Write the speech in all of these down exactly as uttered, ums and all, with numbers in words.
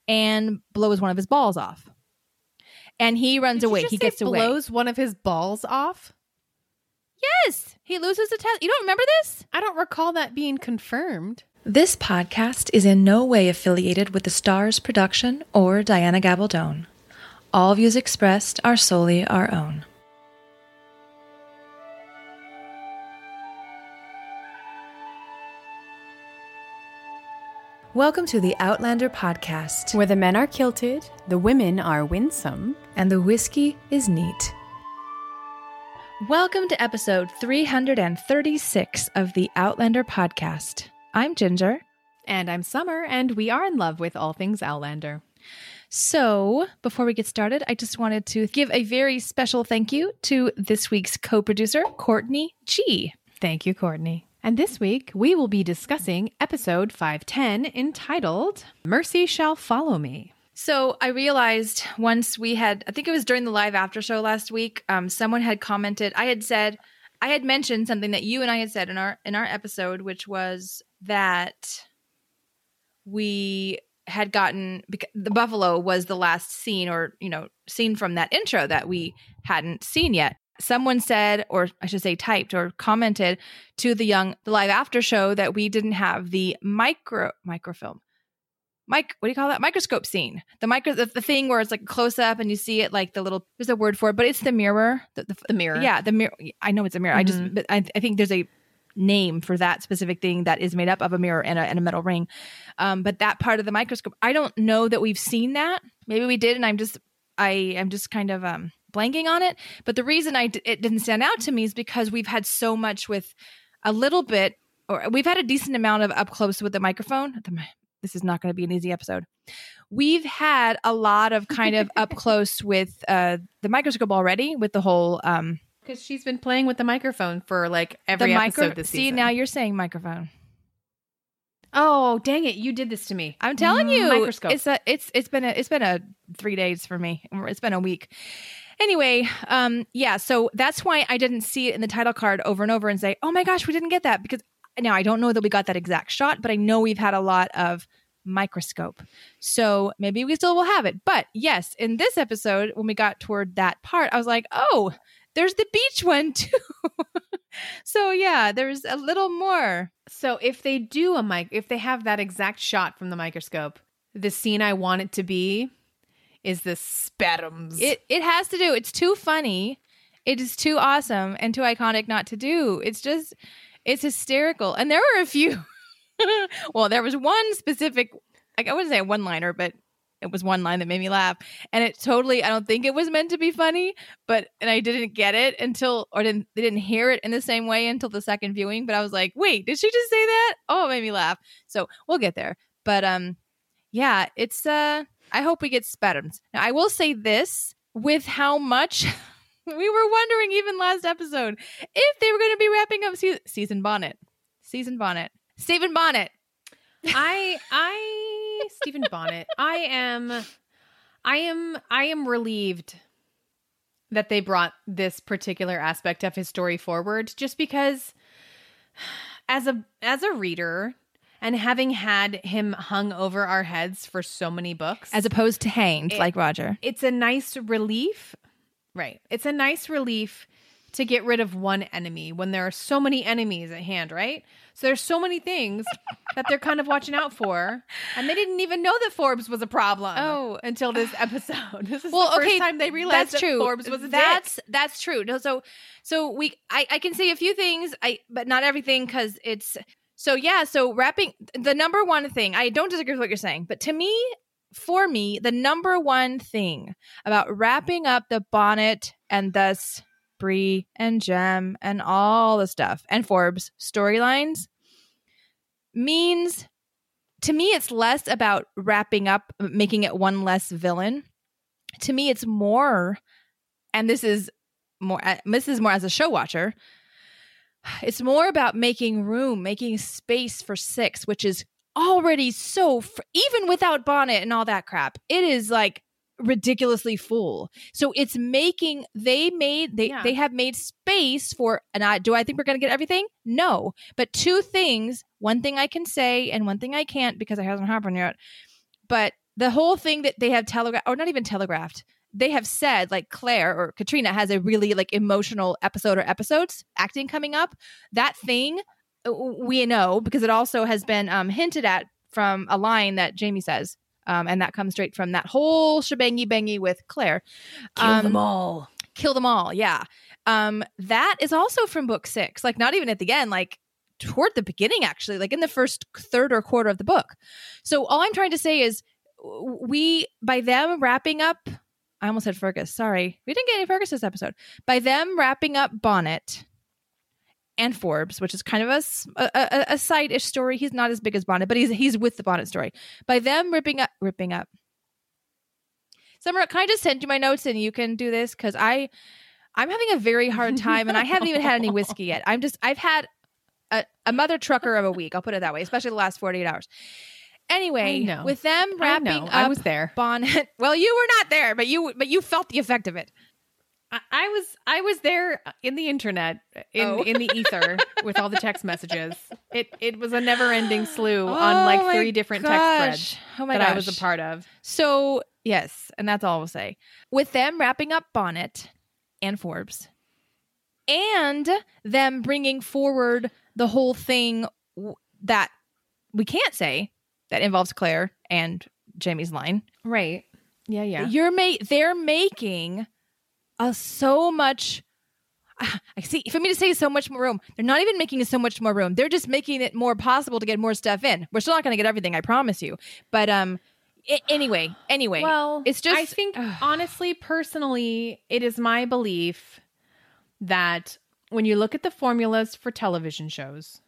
and blows one of his balls off. And he runs Did away. You just he say gets away. blows one of his balls off? Yes. He loses the test. You don't remember this? I don't recall that being confirmed. This podcast is in no way affiliated with the Stars production or Diana Gabaldon. All views expressed are solely our own. Welcome to the Outlander podcast, where the men are kilted, the women are winsome, and the whiskey is neat. Welcome to episode three hundred thirty-six of the Outlander podcast. I'm Ginger. And I'm Summer, and we are in love with all things Outlander. So, before we get started, I just wanted to give a very special thank you to this week's co-producer, Courtney G. Thank you, Courtney. And this week, we will be discussing episode five ten, entitled, Mercy Shall Follow Me. So I realized once we had, I think it was during the live after show last week, um, someone had commented, I had said, I had mentioned something that you and I had said in our in our episode, which was that we had gotten, the buffalo was the last scene or, you know, scene from that intro that we hadn't seen yet. Someone said, or I should say typed or commented to the young the live after show that we didn't have the micro microfilm. Mike, what do you call that? Microscope scene. The micro the, the thing where it's like close up and you see it like the little there's a word for it, but it's the mirror. The, the, the mirror. Yeah, the mirror. I know it's a mirror. Mm-hmm. I just but I, I think there's a name for that specific thing that is made up of a mirror and a, and a metal ring. Um, but that part of the microscope, I don't know that we've seen that. Maybe we did, and I'm just I am just kind of um blanking on it. But the reason I d- it didn't stand out to me is because we've had so much with a little bit, or we've had a decent amount of up close with the microphone. The, this is not going to be an easy episode. We've had a lot of kind of up close with uh, the microscope already with the whole. Um, Because she's been playing with the microphone for like every the episode micro- this see, season. See, now you're saying microphone. Oh, dang it. You did this to me. I'm telling you. Microscope. It's a it's it's been a it's been a three days for me. It's been a week. Anyway, um, yeah, so that's why I didn't see it in the title card over and over and say, oh my gosh, we didn't get that. Because now I don't know that we got that exact shot, but I know we've had a lot of microscope. So maybe we still will have it. But yes, in this episode, when we got toward that part, I was like, oh, there's the beach one too. So yeah, there's a little more. So if they do a mic, if they have that exact shot from the microscope, the scene I want it to be is the spasms. It it has to do. It's too funny. It is too awesome and too iconic not to do. It's just, it's hysterical. And there were a few. Well, there was one specific, like I wouldn't say a one-liner, but it was one line that made me laugh. And it totally, I don't think it was meant to be funny, but, and I didn't get it until, or didn't, they didn't hear it in the same way until the second viewing. But I was like, wait, did she just say that? Oh, it made me laugh. So we'll get there. But um, yeah, it's, uh, I hope we get spasms. Now, I will say this, with how much we were wondering even last episode if they were going to be wrapping up se- season Bonnet. Season Bonnet. Stephen Bonnet. I I Stephen Bonnet. I am I am I am relieved that they brought this particular aspect of his story forward, just because as a as a reader and having had him hung over our heads for so many books, As opposed to hanged, it, like Roger. It's a nice relief. Right. It's a nice relief to get rid of one enemy when there are so many enemies at hand, right? So there's so many things that they're kind of watching out for, and they didn't even know that Forbes was a problem. Oh. Until this episode. This is Well, the first okay, time they realized that's that true. Forbes was a that's dick. that's true. No, so so we I, I can say a few things, I but not everything, because it's so yeah. So wrapping the number one thing, I don't disagree with what you're saying, but to me, for me, the number one thing about wrapping up the Bonnet and thus Bree and Jem and all the stuff and Forbes storylines means, to me, it's less about wrapping up, making it one less villain. To me, it's more, and this is more, this is more as a show watcher, it's more about making room, making space for Six, which is already so, fr- even without Bonnet and all that crap, it is like ridiculously full. So it's making, they made, they, Yeah. they have made space for, and I, do I think we're going to get everything? No. But two things, one thing I can say and one thing I can't because it hasn't happened yet. But the whole thing that they have telegraphed, or not even telegraphed, they have said like Claire or Katrina has a really like emotional episode or episodes acting coming up. That thing we know because it also has been um, hinted at from a line that Jamie says. Um, and that comes straight from that whole shebangy bangy with Claire. Kill um, them all. Kill them all. Yeah. Um, that is also from book six. Like not even at the end, like toward the beginning, actually, like in the first third or quarter of the book. So all I'm trying to say is we, by them wrapping up, I almost said Fergus. Sorry. We didn't get any Fergus this episode. By them wrapping up Bonnet and Forbes, which is kind of a, a, a side-ish story. He's not as big as Bonnet, but he's he's with the Bonnet story. By them ripping up, ripping up. Summer, can I just send you my notes and you can do this? Because I, I'm having a very hard time and I haven't even had any whiskey yet. I'm just, I've had a, a mother trucker of a week. I'll put it that way, especially the last forty-eight hours. Anyway, with them wrapping I know. up I was there. Bonnet. Well, you were not there, but you but you felt the effect of it. I, I was I was there in the internet, in, Oh. in the ether with all the text messages. It it was a never ending slew Oh on like my three different gosh. text threads Oh my that gosh. I was a part of. So yes, and that's all we'll say. With them wrapping up Bonnet and Forbes, and them bringing forward the whole thing w- that we can't say that involves Claire and Jamie's line. Right. Yeah, yeah. You're ma- they're making a so much. I see. For me to say so much more room, they're not even making so much more room. They're just making it more possible to get more stuff in. We're still not going to get everything, I promise you. But um, I- anyway, anyway. Well, it's just. I think honestly, personally, it is my belief that when you look at the formulas for television shows,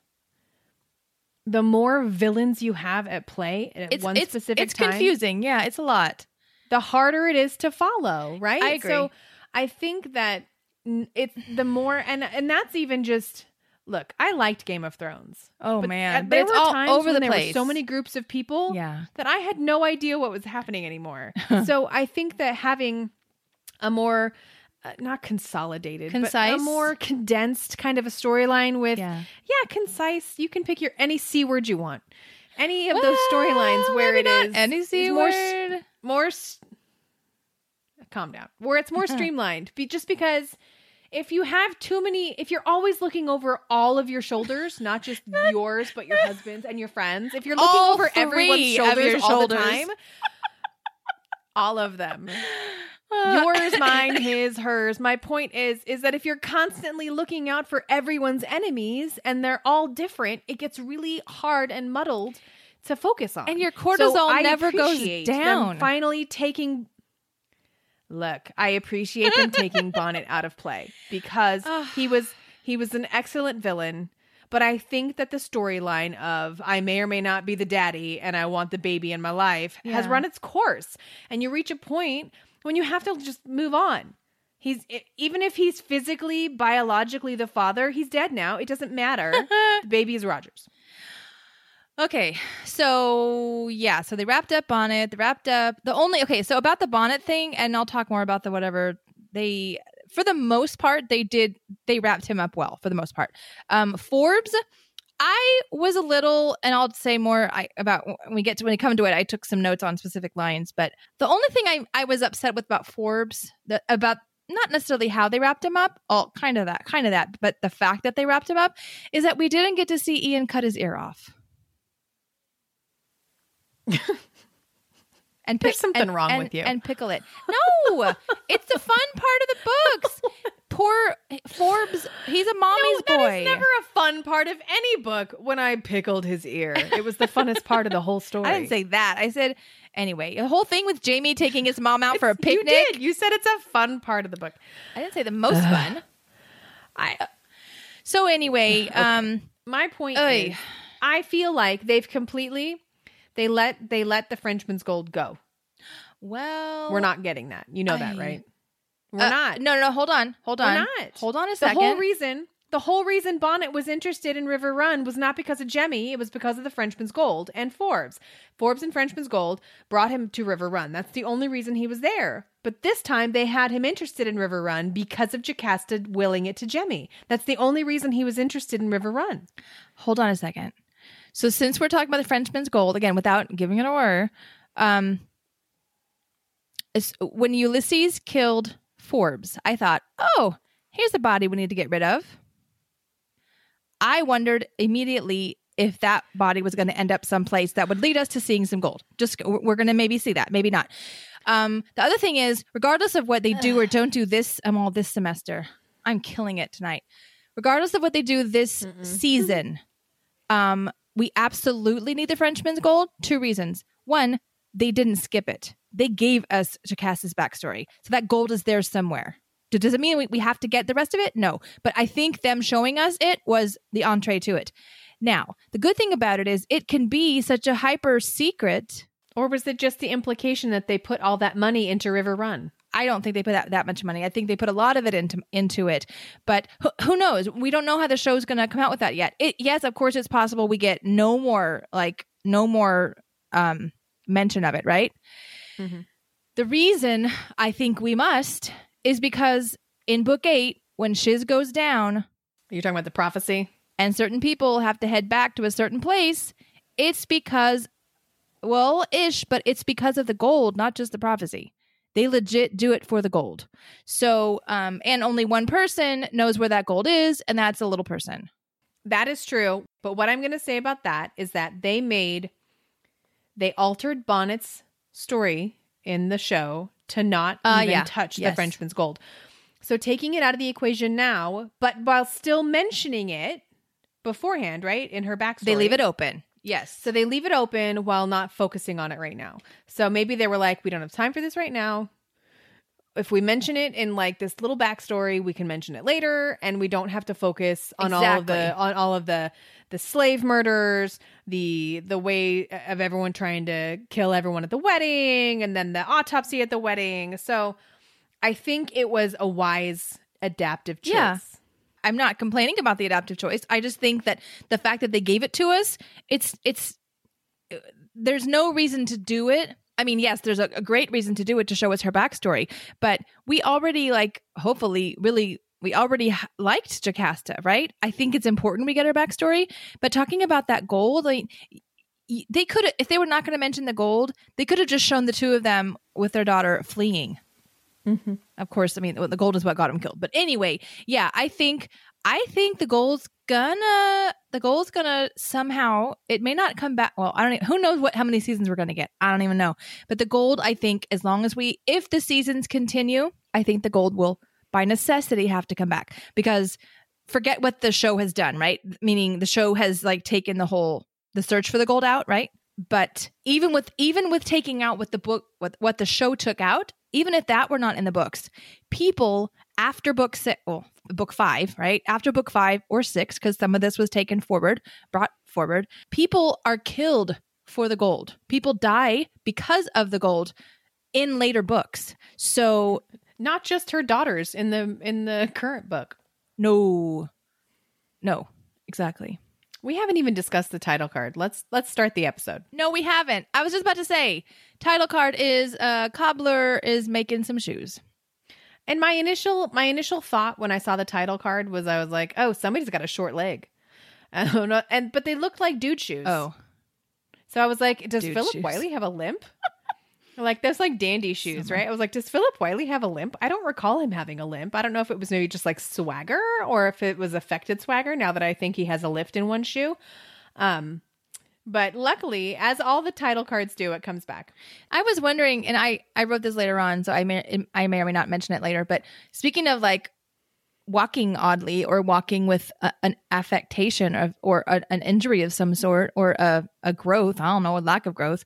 the more villains you have at play at it's one it's, specific it's time, confusing. Yeah, it's a lot. the harder it is to follow, right? I agree. So I think that n- it's the more, and and that's even just, look, I liked Game of Thrones. Oh But, man, uh, but there it's were all times over when the there place. were so many groups of people Yeah. that I had no idea what was happening anymore. So I think that having a more uh, not consolidated, but a Concise? more condensed kind of a storyline with Yeah. yeah, concise. You can pick your any C word you want. Any of those storylines Well, where maybe it not is any is C more word. s- more s- calm down. Where it's more streamlined. Be, just because if you have too many, if you're always looking over all of your shoulders, not just yours, but your husband's and your friends, if you're looking All over three everyone's of shoulders your all the shoulders. time, all of them. Yours, mine, his, hers. My point is, is that if you're constantly looking out for everyone's enemies and they're all different, it gets really hard and muddled to focus on. And your So cortisol I never goes appreciate them down. finally taking. Look, I appreciate them taking Bonnet out of play because he was he was an excellent villain. But I think that the storyline of I may or may not be the daddy and I want the baby in my life has Yeah. run its course. And you reach a point when you have to just move on. He's even if he's physically, biologically the father, he's dead now. It doesn't matter. The baby is Rogers. Okay, so yeah, so they wrapped up Bonnet. They wrapped up the only okay. So about the Bonnet thing, and I'll talk more about the whatever they. For the most part, they did. They wrapped him up well. For the most part, um, Forbes. I was a little, and I'll say more I, about when we get to when we come to it. I took some notes on specific lines, but the only thing I I was upset with about Forbes, the, about not necessarily how they wrapped him up, all kind of that, kind of that, but the fact that they wrapped him up is that we didn't get to see Ian cut his ear off. And There's pick- something and- wrong and- with you. And pickle it. No, it's the fun part of the books. Poor Forbes, he's a mommy's no, boy. that is never a fun part of any book. When I pickled his ear, it was the funnest part of the whole story. I didn't say that. I said anyway. The whole thing with Jamie taking his mom out for a picnic. You did. You said it's a fun part of the book. I didn't say the most fun. I. So anyway, um, My point Oy. is, I feel like they've completely they let they let the Frenchman's Gold go. well, We're not getting that. You know that, I- right? We're uh, not. No, no, no. Hold on, hold We're on. not. Hold on a The second. whole reason, the whole reason Bonnet was interested in River Run was not because of Jemmy. It was because of the Frenchman's Gold and Forbes. Forbes and Frenchman's Gold brought him to River Run. That's the only reason he was there. But this time they had him interested in River Run because of Jocasta willing it to Jemmy. That's the only reason he was interested in River Run. Hold on a second. So since we're talking about the Frenchman's Gold again, without giving it away, um, as, when Ulysses killed Forbes, I thought, oh, here's a body we need to get rid of. I wondered immediately if that body was going to end up someplace that would lead us to seeing some gold. Just we're going to maybe see that, maybe not. Um, the other thing is, regardless of what they do or don't do this, I'm all this semester. I'm killing it tonight. Regardless of what they do this Mm-mm. season, um, we absolutely need the Frenchman's gold. Two reasons. One, they didn't skip it. They gave us Jocasta's backstory. So that gold is there somewhere. Does it mean we, we have to get the rest of it? No. But I think them showing us it was the entree to it. Now, the good thing about it is it can be such a hyper secret. Or was it just the implication that they put all that money into River Run? I don't think they put that, that much money. I think they put a lot of it into into it. But who, who knows? We don't know how the show's going to come out with that yet. It, yes, of course, it's possible we get no more, like, no more um, mention of it, right? Mm-hmm. The reason I think we must is because in book eight, when Shiz goes down... You're talking about the prophecy? And certain people have to head back to a certain place, it's because, well, ish, but it's because of the gold, not just the prophecy. They legit do it for the gold. So, um, and only one person knows where that gold is, and that's a little person. That is true. But what I'm going to say about that is that they made, they altered Bonnet's story in the show to not uh, even yeah. touch yes. the Frenchman's gold. So taking it out of the equation now, but while still mentioning it beforehand, right, in her backstory. They leave it open. Yes. So they leave it open while not focusing on it right now. So maybe they were like, we don't have time for this right now. If we mention it in like this little backstory, we can mention it later, and we don't have to focus on exactly. all of the on all of the the slave murders, the the way of everyone trying to kill everyone at the wedding, and then the autopsy at the wedding. So I think it was a wise adaptive choice. Yeah. I'm not complaining about the adaptive choice. I just think that the fact that they gave it to us, it's it's there's no reason to do it. I mean, yes, there's a, a great reason to do it to show us her backstory, but we already like, hopefully, really, we already h- liked Jocasta, right? I think it's important we get her backstory, but talking about that gold, like, they could have, if they were not going to mention the gold, they could have just shown the two of them with their daughter fleeing. Mm-hmm. Of course, I mean, the gold is what got him killed. But anyway, yeah, I think I think the gold's gonna the gold's gonna somehow, it may not come back. Well, I don't even, who knows what how many seasons we're gonna get. I don't even know. But the gold, I think, as long as we if the seasons continue, I think the gold will by necessity have to come back, because forget what the show has done, right? Meaning the show has like taken the whole the search for the gold out, right? But even with even with taking out what the book what what the show took out, even if that were not in the books, people after book six, well, book five, right? After book five or six, because some of this was taken forward, brought forward, people are killed for the gold. People die because of the gold in later books. So not just her daughters in the in the current book. No, no, exactly. We haven't even discussed the title card. Let's let's start the episode. No, we haven't. I was just about to say, title card is uh, Cobbler is making some shoes. And my initial my initial thought when I saw the title card was I was like, oh, somebody's got a short leg. I don't know. And but they looked like dude shoes. Oh, so I was like, does dude Philip shoes. Wiley have a limp? Like, there's like dandy shoes, right? I was like, does Philip Wiley have a limp? I don't recall him having a limp. I don't know if it was maybe just like swagger or if it was affected swagger now that I think he has a lift in one shoe. Um, but luckily, as all the title cards do, it comes back. I was wondering, and I, I wrote this later on, so I may I may or may not mention it later, but speaking of like walking oddly or walking with a, an affectation of, or a, an injury of some sort or a, a growth, I don't know, a lack of growth.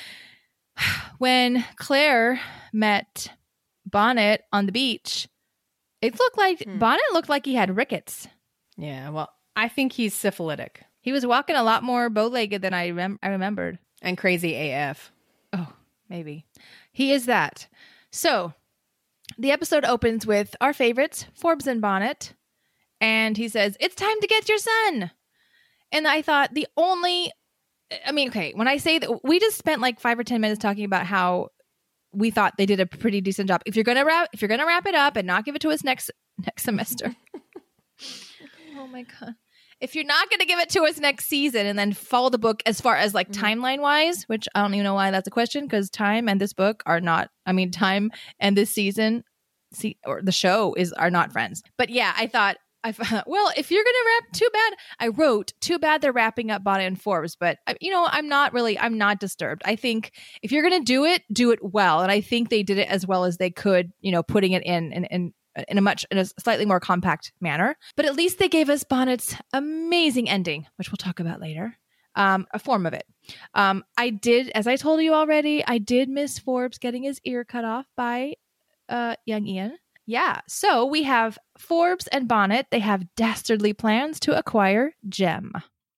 When Claire met Bonnet on the beach, it looked like hmm. Bonnet looked like he had rickets. Yeah, well, I think he's syphilitic. He was walking a lot more bow-legged than I, rem- I remembered. And crazy A F. Oh, maybe. He is that. So, the episode opens with our favorites, Forbes and Bonnet. And he says, it's time to get your son. And I thought the only... I mean, okay, when I say that, we just spent like five or ten minutes talking about how we thought they did a pretty decent job. If you're gonna wrap, if you're gonna wrap it up and not give it to us next next semester, oh my god! if you're not going to give it to us next season and then follow the book as far as like Mm-hmm. timeline wise, which I don't even know why that's a question because time and this book are not, I mean, time and this season see, or the show is are not friends. But yeah, I thought, I well, if you're going to wrap, too bad. I wrote, too bad they're wrapping up Bonnet and Forbes. But, you know, I'm not really, I'm not disturbed. I think if you're going to do it, do it well. And I think they did it as well as they could, you know, putting it in and in, in, in a much, in a slightly more compact manner. But at least they gave us Bonnet's amazing ending, which we'll talk about later. Um, a form of it. Um, I did, as I told you already, I did miss Forbes getting his ear cut off by uh, young Ian. Yeah, so we have Forbes and Bonnet. They have dastardly plans to acquire Jem.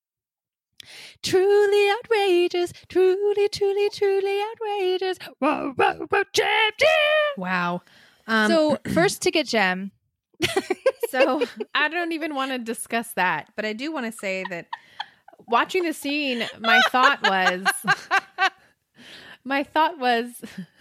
Truly outrageous, truly, truly, truly outrageous. Whoa, whoa, whoa, Jem, Jem. Wow. Um, So first to get Jem. So I don't even want to discuss that, but I do want to say that watching the scene, my thought was, my thought was,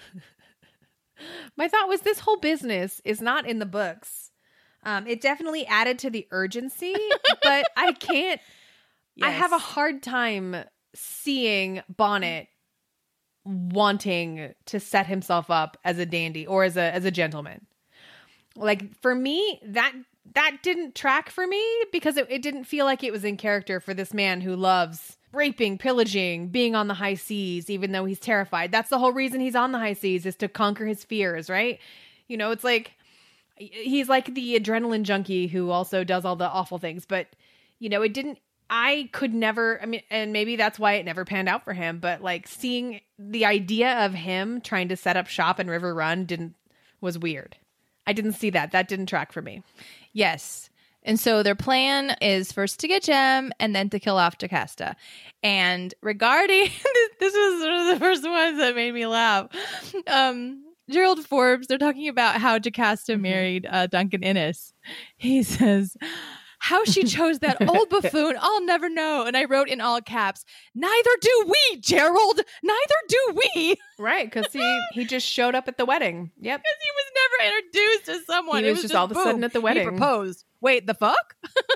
my thought was this whole business is not in the books. Um, it definitely added to the urgency, but I can't, I have a Yes. hard time seeing Bonnet wanting to set himself up as a dandy or as a, as a gentleman. Like for me, that that didn't track for me because it, it didn't feel like it was in character for this man who loves raping, pillaging, being on the high seas, even though he's terrified. That's the whole reason he's on the high seas, is to conquer his fears, right? You know, it's like he's like the adrenaline junkie who also does all the awful things. But, you know, it didn't, I could never, I mean, and maybe that's why it never panned out for him. But like seeing the idea of him trying to set up shop in River Run didn't, was weird. I didn't see that. That didn't track for me. Yes. And so their plan is first to get Jem and then to kill off Jocasta. And regarding this, this was one of the first ones that made me laugh. Um, Gerald Forbes, they're talking about how Jocasta married uh, Duncan Innes. He says, how she chose that old buffoon, I'll never know. And I wrote in all caps, neither do we, Gerald. Neither do we. Right. Because he, he just showed up at the wedding. Yep. Because he was never introduced to someone. He It was just all of a sudden boom, at the wedding. He proposed. Wait, the fuck?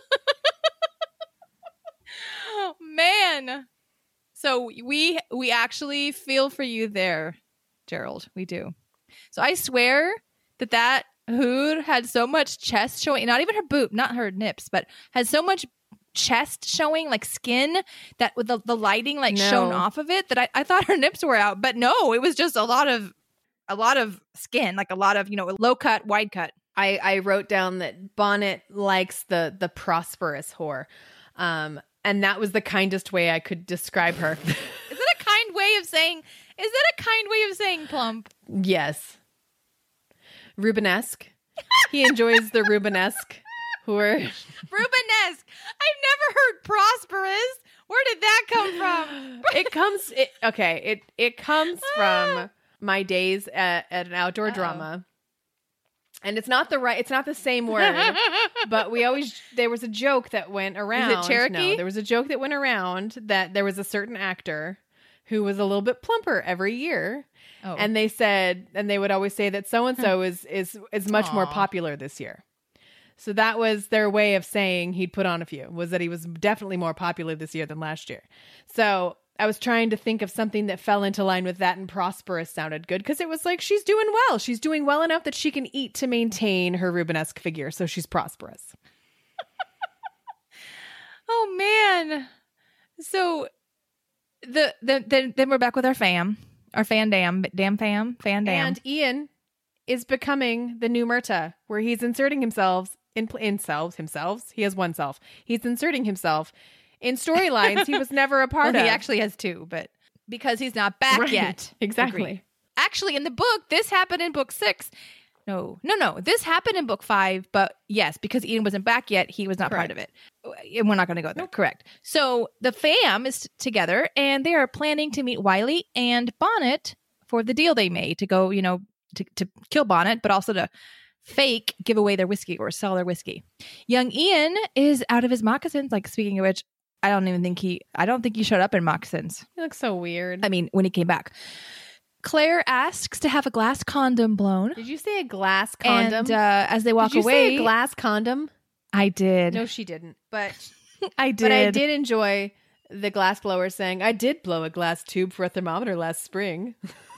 Oh, man. So we we actually feel for you there, Gerald. We do. So I swear that that hood had so much chest showing, not even her boob, not her nips, but had so much chest showing, like skin, that with the, the lighting like No. shown off of it, that I, I thought her nips were out. But no, it was just a lot of a lot of skin, like a lot of, you know, low cut, wide cut. I, I wrote down that Bonnet likes the the prosperous whore. Um, and that was the kindest way I could describe her. Is that a kind way of saying, is that a kind way of saying plump? Yes. Rubenesque. He enjoys the Rubenesque whore. Rubenesque. I've never heard prosperous. Where did that come from? It comes, it, okay, it, it comes from my days at, at an outdoor Uh-oh. drama. And it's not the right, it's not the same word, but we always, there was a joke that went around. Cherokee? No, there was a joke that went around that there was a certain actor who was a little bit plumper every year. Oh. And they said, and they would always say that so-and-so is, is, is much more Aw. popular this year. So that was their way of saying he'd put on a few, was that he was definitely more popular this year than last year. So I was trying to think of something that fell into line with that, and prosperous sounded good because it was like, she's doing well. She's doing well enough that she can eat to maintain her Rubenesque figure. So she's prosperous. Oh man. So the, the then then we're back with our fam. Our fan dam, damn fam, fan dam. And Ian is becoming the new Myrta, where he's inserting himself in, in selves, himself. He has one self. He's inserting himself in storylines he was never a part well, of. he actually has two, but because he's not back Right. yet. Exactly. Agreed. Actually, in the book, this happened in book six. No, no, no. This happened in book five, but yes, because Ian wasn't back yet, he was not part of it. And we're not going to go there. Correct. So the fam is t- together, and they are planning to meet Wiley and Bonnet for the deal they made to go, you know, to, to kill Bonnet, but also to fake give away their whiskey or sell their whiskey. Young Ian is out of his moccasins. Like, speaking of which, I don't even think he, I don't think he showed up in moccasins. He looks so weird. I mean, when he came back. Claire asks to have a glass condom blown. Did you say a glass condom? And uh, as they walk Did you away, say a glass condom? I did. No, she didn't. But I did. But I did enjoy the glass blower saying, I did blow a glass tube for a thermometer last spring.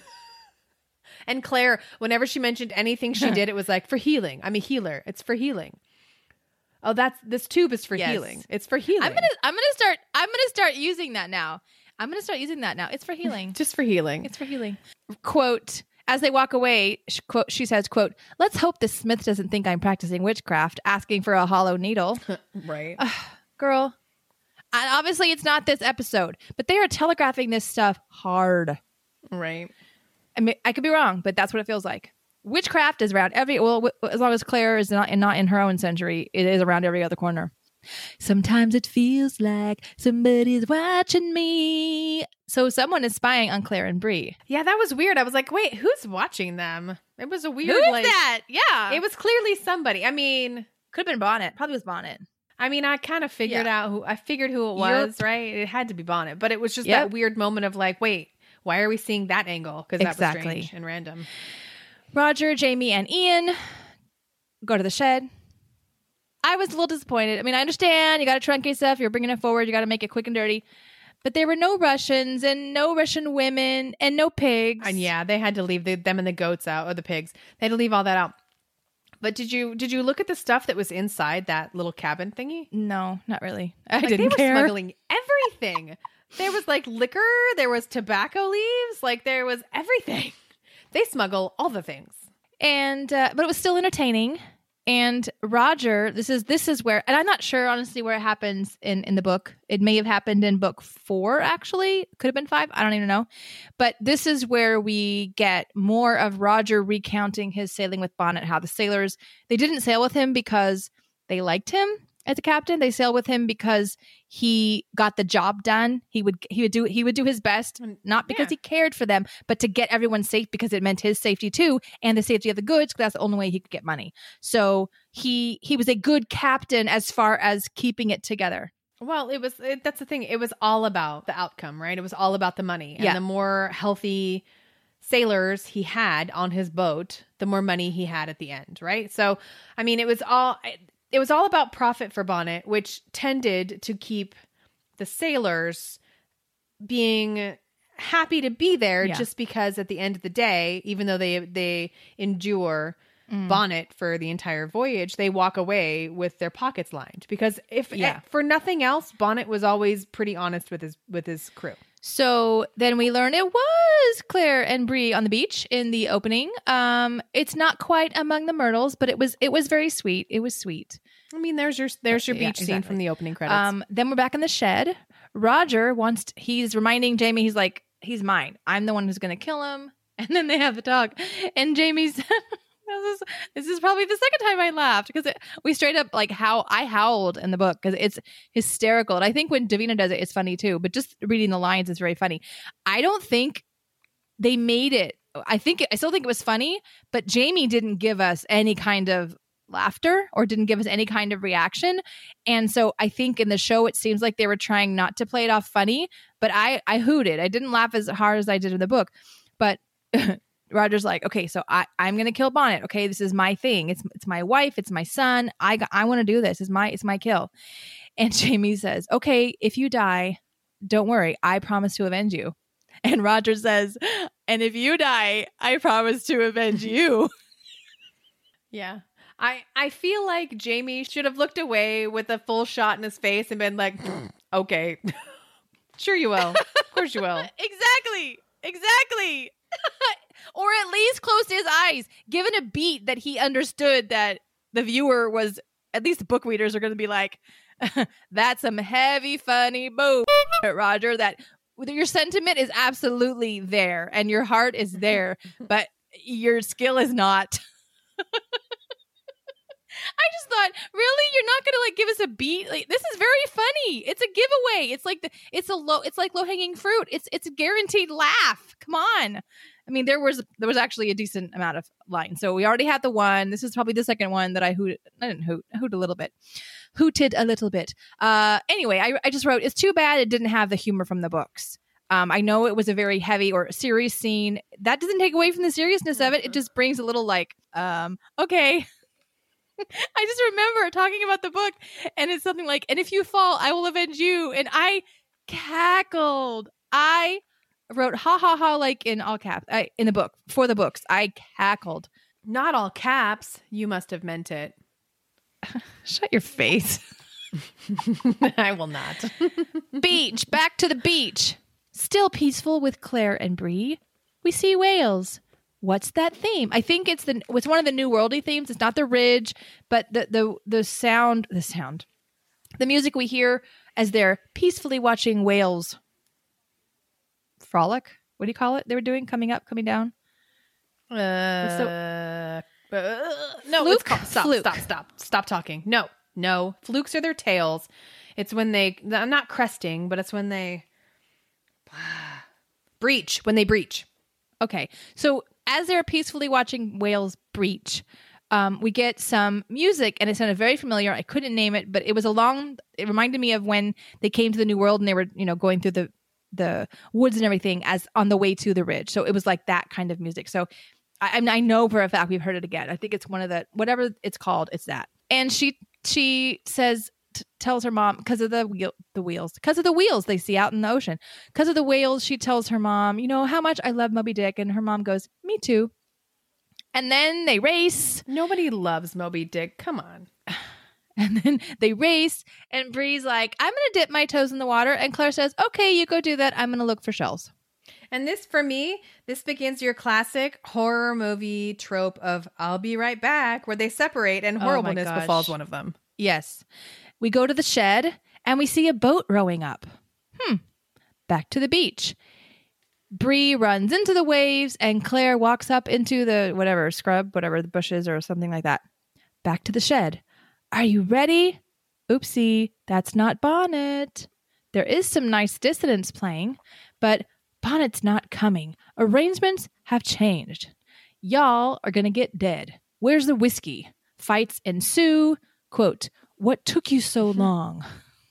And Claire, whenever she mentioned anything she did, it was like, for healing. I'm a healer. It's for healing. Oh, that's this tube is for Yes. healing. It's for healing. I'm gonna I'm gonna start I'm gonna start using that now. I'm gonna start using that now. It's for healing. Just for healing. It's for healing. Quote, as they walk away, sh- quote, she says, quote, let's hope the smith doesn't think I'm practicing witchcraft, asking for a hollow needle. Right. Girl. And obviously it's not this episode, but they are telegraphing this stuff hard. Right. I mean, I could be wrong, but that's what it feels like. Witchcraft is around every, well, w- as long as Claire is not, and not in her own century, it is around every other corner. Sometimes it feels like somebody's watching me. So someone is spying on Claire and Bree. Yeah, that was weird. I was like, wait, who's watching them? It was a weird, Who is like, that? Yeah. it was clearly somebody. I mean, Could have been Bonnet. Probably was Bonnet. I mean, I kind of figured Yeah. out who, I figured who it You're- was, right? It had to be Bonnet, but it was just Yep. that weird moment of like, wait, why are we seeing that angle? Because that Exactly. was strange and random. Roger, Jamie, and Ian go to the shed. I was a little disappointed. I mean, I understand you got to truncate stuff. You're bringing it forward. You got to make it quick and dirty. But there were no Russians and no Russian women and no pigs. And yeah, they had to leave the, them and the goats out, or the pigs. They had to leave all that out. But did you did you look at the stuff that was inside that little cabin thingy? No, not really. I Like, didn't they were care. smuggling everything. There was like liquor, there was tobacco leaves, like there was everything. They smuggle all the things. And uh, but it was still entertaining. And Roger, this is this is where, and I'm not sure honestly where it happens in in the book. It may have happened in book four, actually. Could have been five. I don't even know. But this is where we get more of Roger recounting his sailing with Bonnet. How the sailors, they didn't sail with him because they liked him as a captain. They sailed with him because he got the job done. He would he would do he would do his best, not because Yeah. he cared for them, but to get everyone safe because it meant his safety too, and the safety of the goods, because that's the only way he could get money. So he he was a good captain as far as keeping it together. Well, it was it, that's the thing. It was all about the outcome, right? It was all about the money. And Yeah. the more healthy sailors he had on his boat, the more money he had at the end, right? So, I mean, it was all it was all about profit for Bonnet, which tended to keep the sailors being happy to be there, Yeah. just because at the end of the day, even though they they endure Mm. Bonnet for the entire voyage, they walk away with their pockets lined, because if Yeah. eh, for nothing else, Bonnet was always pretty honest with his with his crew. So then we learn it was Claire and Bree on the beach in the opening. Um, it's not quite among the myrtles, but it was it was very sweet. It was sweet. I mean, there's your there's your Yeah, beach scene exactly. from the opening credits. Um, then we're back in the shed. Roger wants to, he's reminding Jamie, he's like, he's mine. I'm the one who's going to kill him. And then they have the talk. And Jamie said, this is, this is probably the second time I laughed, because it, we straight up like how I howled in the book because it's hysterical. And I think when Davina does it, it's funny too. But just reading the lines is very funny. I don't think they made it. I think I still think it was funny, but Jamie didn't give us any kind of laughter or didn't give us any kind of reaction. And so I think in the show, it seems like they were trying not to play it off funny, but I, I hooted. I didn't laugh as hard as I did in the book, but Roger's like, okay, so I, I'm going to kill Bonnet. Okay. This is my thing. It's, it's my wife. It's my son. I got, I want to do this. It's my, it's my kill. And Jamie says, okay, if you die, don't worry. I promise to avenge you. And Roger says, and if you die, I promise to avenge you. yeah. I, I feel like Jamie should have looked away with a full shot in his face and been like, okay, sure you will. Of course you will. Exactly. Exactly. Or at least closed his eyes, given a beat that he understood that the viewer was, at least the book readers are going to be like, that's some heavy, funny boo, Roger, that your sentiment is absolutely there and your heart is there, but your skill is not. I just thought, really, you're not gonna like give us a beat? Like, this is very funny. It's a giveaway. It's like the, it's a low, it's like low hanging fruit. It's it's a guaranteed laugh. Come on. I mean, there was there was actually a decent amount of lines. So we already had the one. This is probably the second one that I hooted. I didn't hoot. I hooted a little bit. Hooted a little bit. Uh, anyway, I I just wrote, it's too bad it didn't have the humor from the books. Um, I know it was a very heavy or serious scene. That doesn't take away from the seriousness of it. It just brings a little like, um, okay. I just remember talking about the book, and it's something like, and if you fall, I will avenge you. And I cackled. I wrote ha ha ha like in all caps I, in the book for the books. I cackled. Not all caps. You must have meant it. Shut your face. I will not. Beach. Back to the beach. Still peaceful with Claire and Bree. We see whales. What's that theme? I think it's the it's one of the New Worldy themes. It's not the ridge, but the the the sound, the sound, the music we hear as they're peacefully watching whales frolic. What do you call it? They were doing coming up, coming down. Uh, uh, no, Fluke? it's called, stop, Fluke. stop, stop, stop talking. No, no, flukes are their tails. It's when they, I'm not cresting, but it's when they breach, when they breach. Okay, so as they're peacefully watching whales breach, um, we get some music, and it sounded very familiar. I couldn't name it, but it was along. It reminded me of when they came to the New World and they were, you know, going through the the woods and everything as on the way to the ridge. So it was like that kind of music. So I, I know for a fact we've heard it again. I think it's one of the whatever it's called. It's that. And she she says. T- tells her mom because of the wheel, the wheels, because of the wheels they see out in the ocean, because of the whales. She tells her mom, you know, how much I love Moby Dick, and her mom goes, me too. And then they race. Nobody loves Moby Dick. Come on. And then they race, and Bree's like, I'm gonna dip my toes in the water, and Claire says, okay, you go do that. I'm gonna look for shells. And this, for me, this begins your classic horror movie trope of I'll be right back, where they separate and Oh my horribleness gosh. befalls one of them. Yes. We go to the shed and we see a boat rowing up. Hmm. Back to the beach. Bree runs into the waves and Claire walks up into the whatever scrub, whatever the bushes or something like that. Back to the shed. Are you ready? Oopsie, that's not Bonnet. There is some nice dissonance playing, but Bonnet's not coming. Arrangements have changed. Y'all are going to get dead. Where's the whiskey? Fights ensue. Quote, what took you so long?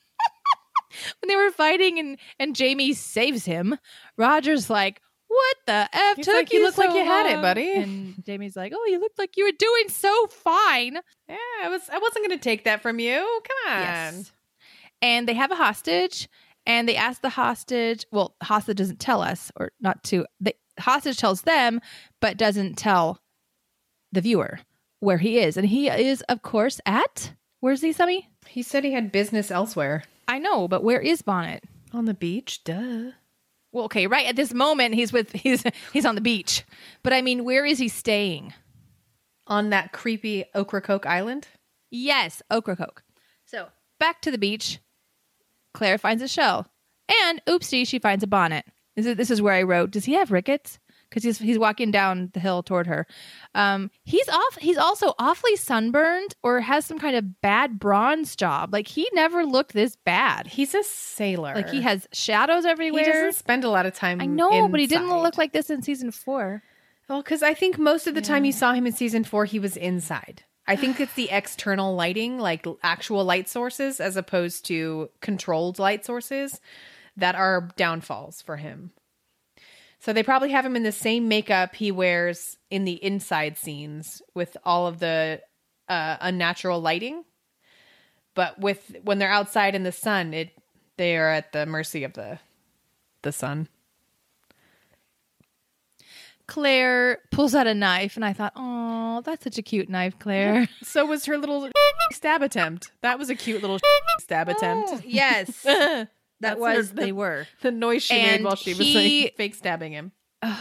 When they were fighting and, and Jamie saves him, Roger's like, what the F He's took like, you you look so like you had it, long?" buddy. And Jamie's like, oh, you looked like you were doing so fine. Yeah, I was. I wasn't going to take that from you. Come on. Yes. And they have a hostage, and they ask the hostage. Well, hostage doesn't tell us, or not to. The hostage tells them, but doesn't tell the viewer where he is. And he is, of course, at where's he, Sammy? He said he had business elsewhere. I know, but where is Bonnet? On the beach, duh. Well, okay, right at this moment, he's with he's he's on the beach. But I mean, where is he staying? On that creepy Ocracoke Island? Yes, Ocracoke. So back to the beach. Claire finds a shell, and oopsie, she finds a bonnet. This is this is where I wrote, does he have rickets? Because he's he's walking down the hill toward her. Um, he's off. He's also awfully sunburned, or has some kind of bad bronze job. Like he never looked this bad. He's a sailor. Like he has shadows He everywhere. doesn't spend a lot of time I know, but he didn't inside. look like this in season four. Well, because I think most of the time you saw him in season four, he was inside. I think it's the external lighting, like actual light sources, as opposed to controlled light sources, that are downfalls for him. So they probably have him in the same makeup he wears in the inside scenes with all of the uh, unnatural lighting. But with when they're outside in the sun, it they are at the mercy of the the sun. Claire pulls out a knife, and I thought, oh, that's such a cute knife, Claire. So was her little stab attempt. That was a cute little stab attempt. Oh, yes. that That's was, her- they were. The noise she And made while she was he- like, fake stabbing him.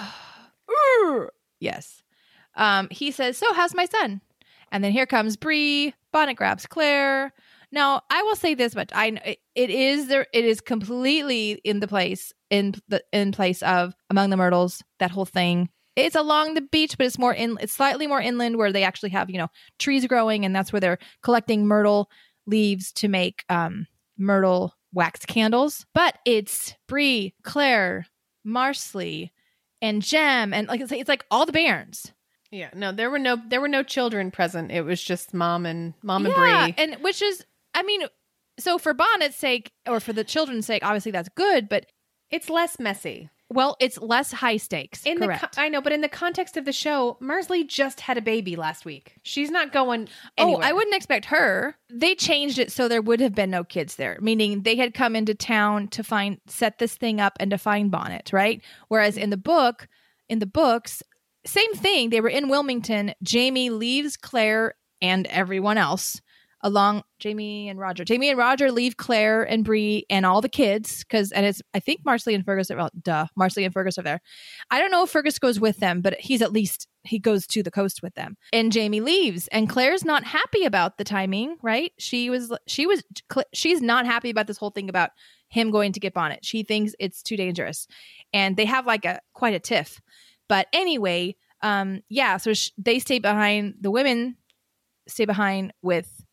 Yes. Um, he says, so how's my son? And then here comes Bree. Bonnet grabs Claire. Now, I will say this much. I it is there. It is completely in the place in the in place of Among the Myrtles. That whole thing. It's along the beach, but it's more in. It's slightly more inland, where they actually have you know trees growing, and that's where they're collecting myrtle leaves to make um, myrtle wax candles. But it's Bree, Claire, Marsley, and Jem, and like it's, it's like all the Bairns. Yeah, no, there were no there were no children present. It was just mom and mom and Yeah, Bree. and which is, I mean, so for Bonnet's sake or for the children's sake, obviously that's good. But It's less messy. Well, it's less high stakes. In correct. the co- I know, but in the context of the show, Marsley just had a baby last week. She's not going Oh, anywhere. I wouldn't expect her. They changed it so there would have been no kids there, meaning they had come into town to find set this thing up and to find Bonnet, right? Whereas in the book, in the books, same thing. They were in Wilmington. Jamie leaves Claire and everyone else along. Jamie and Roger. Jamie and Roger leave Claire and Bree and all the kids because, and it's I think Marsley and Fergus are well, duh, Marsley and Fergus are there. I don't know if Fergus goes with them, but he's at least he goes to the coast with them. And Jamie leaves, and Claire's not happy about the timing. Right? She was she was she's not happy about this whole thing about him going to get Bonnet. She thinks it's too dangerous, and they have like a quite a tiff. But anyway, um, yeah. So sh- they stay behind. The women stay behind with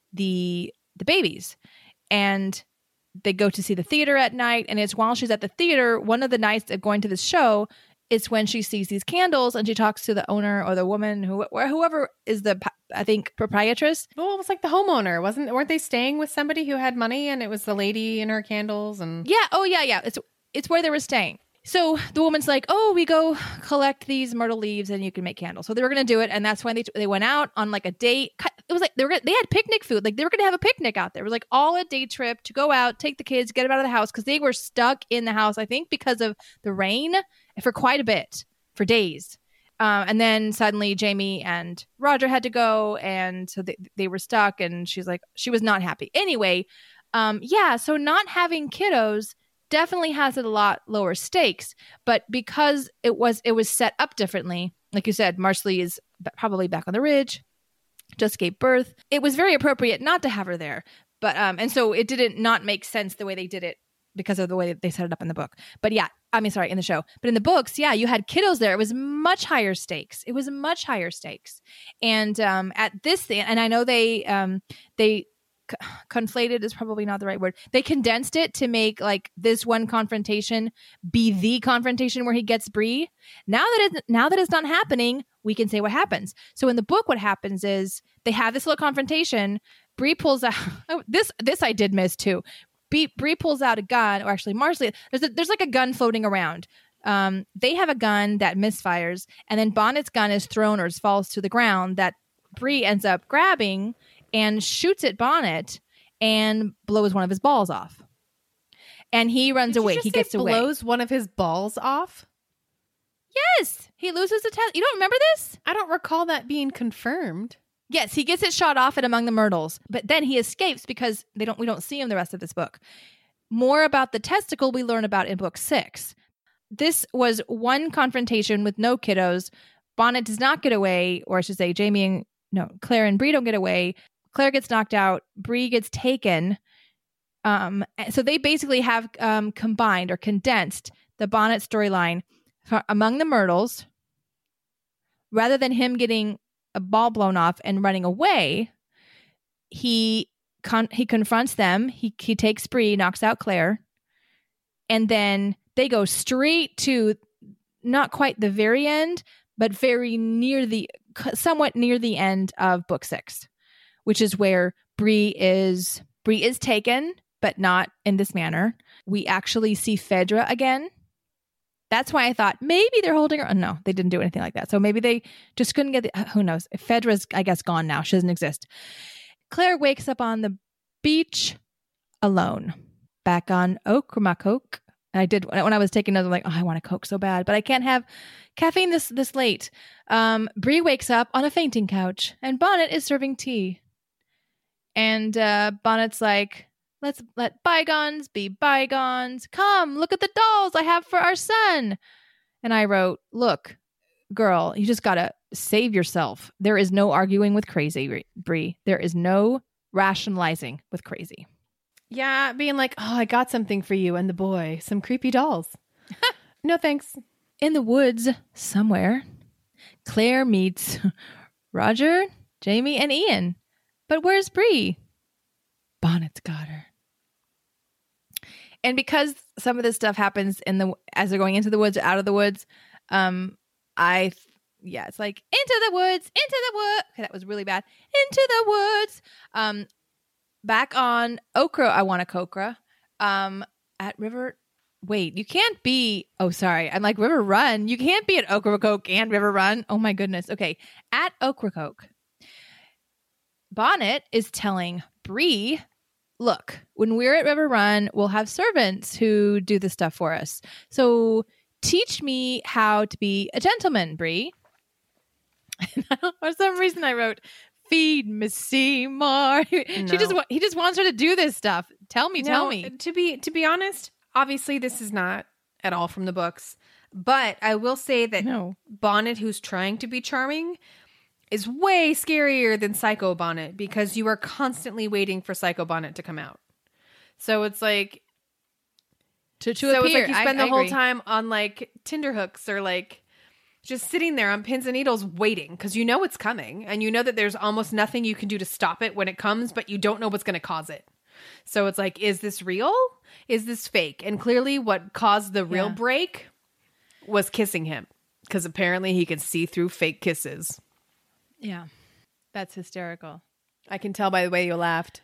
the the babies, and they go to see the theater at night. And it's while she's at the theater, one of the nights of going to this show, it's when she sees these candles and she talks to the owner or the woman who or whoever is the I think proprietress. Well, it was like the homeowner, wasn't? Weren't they staying with somebody who had money, and it was the lady and her candles and Yeah. Oh yeah, yeah. It's it's where they were staying. So the woman's like, "Oh, we go collect these myrtle leaves and you can make candles." So they were going to do it, and that's when they they went out on like a date. It was like they were gonna, they had picnic food, like they were going to have a picnic out there. It was like all a day trip to go out, take the kids, get them out of the house because they were stuck in the house. I think because of the rain for quite a bit for days. Um, and then suddenly Jamie and Roger had to go, and so they they were stuck. And she's like, she was not happy. Anyway, um, yeah. So not having kiddos definitely has it a lot lower stakes, but because it was it was set up differently, like you said, Marsley is b- probably back on the ridge, just gave birth. It was very appropriate not to have her there, but um, and so it didn't not make sense the way they did it because of the way that they set it up in the book. But yeah, I mean, sorry, in the show, but in the books, yeah, you had kiddos there. It was much higher stakes. It was much higher stakes, and um, at this thing, and I know they um they. conflated is probably not the right word. They condensed it to make like this one confrontation be the confrontation where he gets Bree. Now that it's now that it's not happening, we can say what happens. So in the book, what happens is they have this little confrontation. Bree pulls out oh, this. This I did miss too. Bree, Bree pulls out a gun, or actually Marsley. There's a, there's like a gun floating around. Um, they have a gun that misfires, and then Bonnet's gun is thrown or falls to the ground that Bree ends up grabbing and shoots at Bonnet and blows one of his balls off. And he runs Did you away. just He say gets away. blows one of his balls off? Yes. He loses the test. You don't remember this? I don't recall that being confirmed. Yes, he gets it shot off at Among the Myrtles, but then he escapes because they don't we don't see him the rest of this book. More about the testicle we learn about in book six. This was one confrontation with no kiddos. Bonnet does not get away, or I should say Jamie and no, Claire and Bree don't get away. Claire gets knocked out. Bree gets taken. Um, so they basically have um, combined or condensed the Bonnet storyline for Among the Myrtles. Rather than him getting a ball blown off and running away, he con- he confronts them. He he takes Bree, knocks out Claire, and then they go straight to not quite the very end, but very near the somewhat near the end of book six. Which is where Bree is Bree is taken, but not in this manner. We actually see Phaedra again. That's why I thought maybe they're holding her. Oh, no, they didn't do anything like that. So maybe they just couldn't get the, who knows? Phaedra's, I guess, gone now. She doesn't exist. Claire wakes up on the beach alone, back on Ocracoke. I did when I was taking notes. I'm like, oh, I want a Coke so bad, but I can't have caffeine this this late. Um, Bree wakes up on a fainting couch, and Bonnet is serving tea. And uh, Bonnet's like, let's let bygones be bygones. Come, look at the dolls I have for our son. And I wrote, look, girl, you just got to save yourself. There is no arguing with crazy, Bree. There is no rationalizing with crazy. Yeah, being like, oh, I got something for you and the boy. Some creepy dolls. No, thanks. In the woods somewhere, Claire meets Roger, Jamie, and Ian. But where's Bree? Bonnet's got her. And because some of this stuff happens in the as they're going into the woods, out of the woods, um, I yeah, it's like into the woods, into the woods. Okay, that was really bad. Into the woods. Um, back on Okra, I want a Kokra. Um, at River wait, you can't be, oh, sorry. I'm like River Run. You can't be at Ocracoke and River Run. Oh my goodness. Okay. At Ocracoke, Bonnet is telling Bree, look, when we're at River Run, we'll have servants who do the stuff for us. So teach me how to be a gentleman, Bree. For some reason I wrote, feed Miss Seymour. No. She just he just wants her to do this stuff. Tell me, no, tell me. To be to be honest, obviously this is not at all from the books, but I will say that No. Bonnet, who's trying to be charming, is way scarier than Psycho Bonnet because you are constantly waiting for Psycho Bonnet to come out. So it's like To, to so appear. it's like you spend I, the I whole agree. time on like Tinder hooks or like just sitting there on pins and needles waiting because you know it's coming and you know that there's almost nothing you can do to stop it when it comes, but you don't know what's going to cause it. So it's like, is this real? Is this fake? And clearly what caused the real Yeah. break was kissing him because apparently he can see through fake kisses. Yeah. That's hysterical. I can tell by the way you laughed.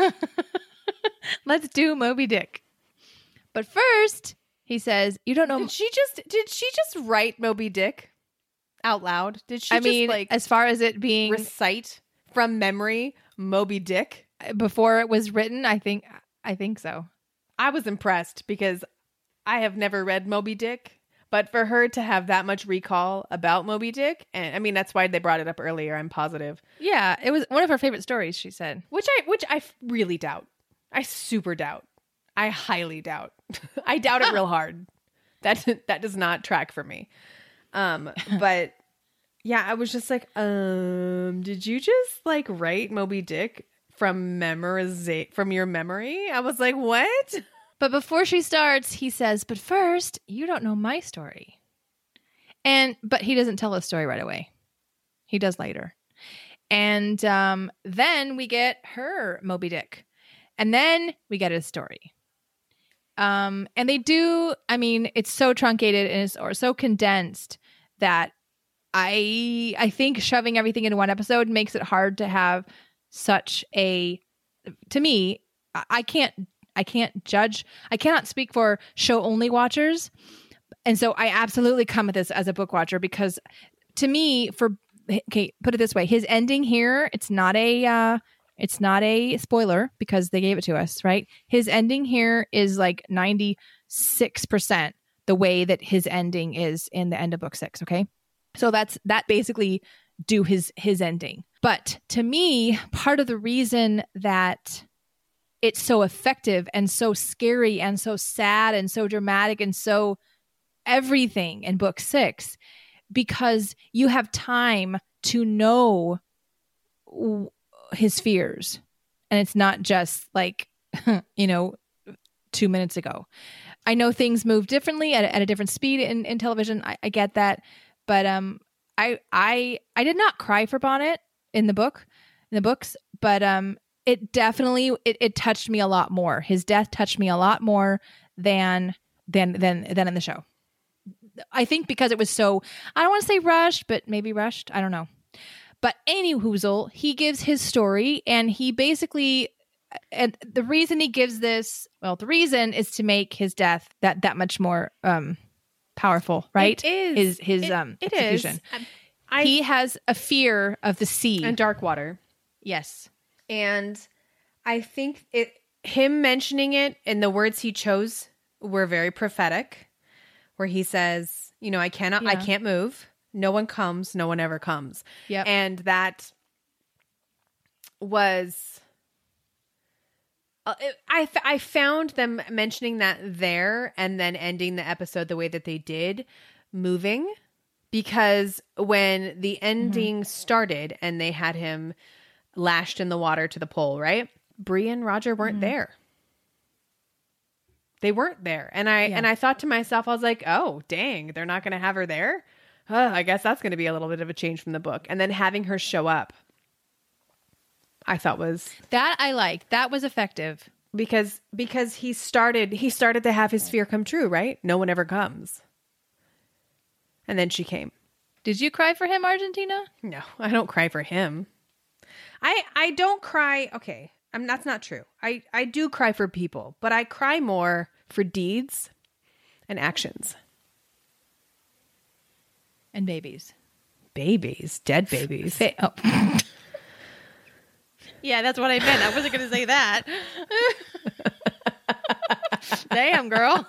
Let's do Moby Dick. But first, he says, you don't know. Did she just did she just write Moby Dick out loud? Did she I just mean, like as far as it being recite from memory Moby Dick? before it was written, I think I think so. I was impressed because I have never read Moby Dick, but for her to have that much recall about Moby Dick, and I mean that's why they brought it up earlier, I'm positive. Yeah, it was one of her favorite stories, she said. Which I which I really doubt. I super doubt. I highly doubt. I doubt it real hard. That that does not track for me. Um, but yeah, I was just like, um, did you just like write Moby Dick from memoriza- from your memory? I was like, what? But before she starts, he says, but first, you don't know my story. And but he doesn't tell the story right away. He does later. And um, then we get her Moby Dick. And then we get his story. Um, and they do, I mean, it's so truncated and it's or so condensed that I I think shoving everything into one episode makes it hard to have such a, to me, I- I can't I can't judge. I cannot speak for show only watchers. And so I absolutely come at this as a book watcher because to me, for, okay, put it this way, his ending here, it's not a, uh, it's not a spoiler because they gave it to us, right? His ending here is like ninety-six percent the way that his ending is in the end of book six. Okay. So that's, that basically do his, his ending. But to me, part of the reason that it's so effective and so scary and so sad and so dramatic and so everything in book six, because you have time to know his fears. And it's not just like, you know, two minutes ago. I know things move differently at, at a different speed in, in television. I, I get that. But um, I, I, I did not cry for Bonnet in the book, in the books, but um, it definitely, it, it touched me a lot more. His death touched me a lot more than, than, than, than in the show. I think because it was so, I don't want to say rushed, but maybe rushed. I don't know. But any whoozle, he gives his story and he basically, and the reason he gives this, well, the reason is to make his death that, that much more um, powerful, right? It is. His, his it, um, it execution. is. I, He has a fear of the sea. and dark water. Yes. And I think it him mentioning it and the words he chose were very prophetic, where he says, you know, I cannot, I Yeah. can't move. No one comes. No one ever comes. Yep. And that was, uh, it, I, f- I found them mentioning that there and then ending the episode the way that they did moving, because when the ending Mm-hmm. started and they had him lashed in the water to the pole, right? Bree and Roger weren't Mm-hmm. there. They weren't there. And I Yeah. and I thought to myself, I was like, oh, dang, they're not going to have her there? Uh, I guess that's going to be a little bit of a change from the book. And then having her show up, I thought was That I like. That was effective. because because he started he started to have his fear come true, right? No one ever comes. And then she came. Did you cry for him, Argentina? No, I don't cry for him. I I don't cry. Okay, I'm that's not true. I I do cry for people, but I cry more for deeds and actions. And babies. Babies. Dead babies. Fa- oh. Yeah, that's what I meant. I wasn't going to say that. Damn, girl.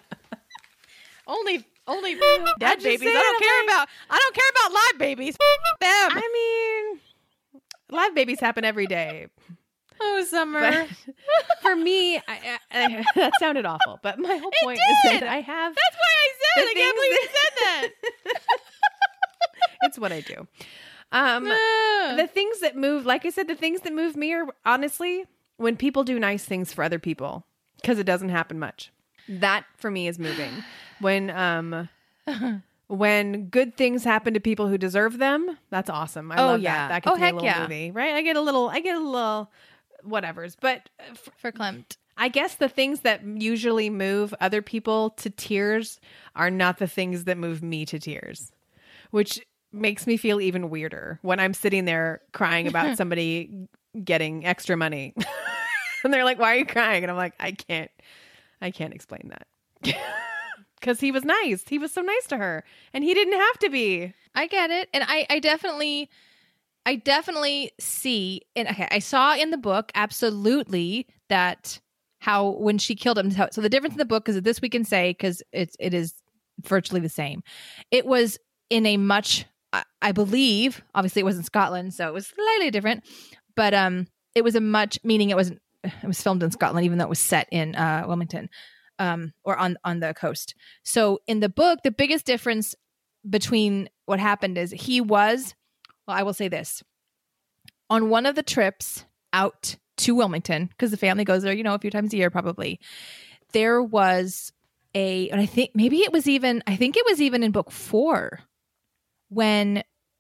Only, only dead babies. I don't care about. I don't care about live babies. Them. I mean, live babies happen every day. Oh, Summer. But for me, I, I, I, that sounded awful. But my whole point did. is that I have. That's why I said. the I can't believe you said that. It's what I do. Um, the things that move, like I said, the things that move me are honestly when people do nice things for other people, because it doesn't happen much. That for me is moving. When um, when good things happen to people who deserve them, that's awesome. I Oh, love yeah. that. That could Oh, be a heck little yeah. movie, right? I get a little, I get a little, whatever's. But f- For Klimt. I guess the things that usually move other people to tears are not the things that move me to tears, which makes me feel even weirder when I'm sitting there crying about somebody getting extra money. And they're like, why are you crying? And I'm like, I can't, I can't explain that. Because he was nice. He was so nice to her. And he didn't have to be. I get it. And I, I definitely, I definitely see, and okay, I saw in the book, absolutely, that how when she killed him, so the difference in the book is that this we can say, because it's, it is virtually the same. It was in a much, I, I believe, obviously it was in Scotland, so it was slightly different, but um, it was a much, meaning it wasn't, it was filmed in Scotland, even though it was set in uh, Wilmington, um, or on, on the coast. So in the book, the biggest difference between what happened is he was, well, I will say this, on one of the trips out to Wilmington, because the family goes there, you know, a few times a year, probably, there was a, and I think maybe it was even, I think it was even in book four, when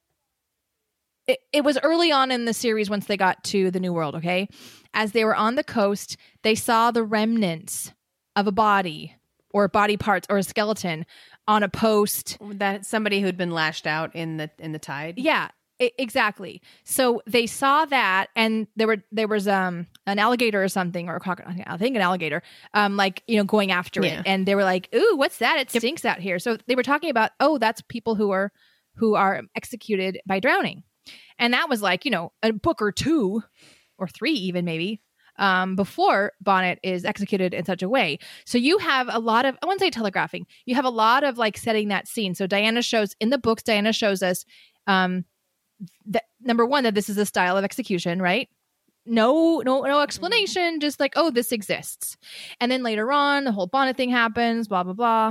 it, it was early on in the series once they got to the New World, okay? As they were on the coast, they saw the remnants of a body or body parts or a skeleton on a post. That somebody who'd been lashed out in the in the tide. Yeah, I- exactly. So they saw that, and there were there was um an alligator or something, or a crocodile, I think an alligator, um like, you know, going after Yeah. it, and they were like, "Ooh, what's that? It stinks out here." So they were talking about, oh, that's people who are who are executed by drowning, and that was like, you know, a book or two, or three even maybe, um, before Bonnet is executed in such a way. So you have a lot of, I wouldn't say telegraphing, you have a lot of like setting that scene. So Diana shows, in the books, Diana shows us, um, that number one, that this is a style of execution, right? No, no, no explanation, just like, oh, this exists. And then later on, the whole Bonnet thing happens, blah, blah, blah.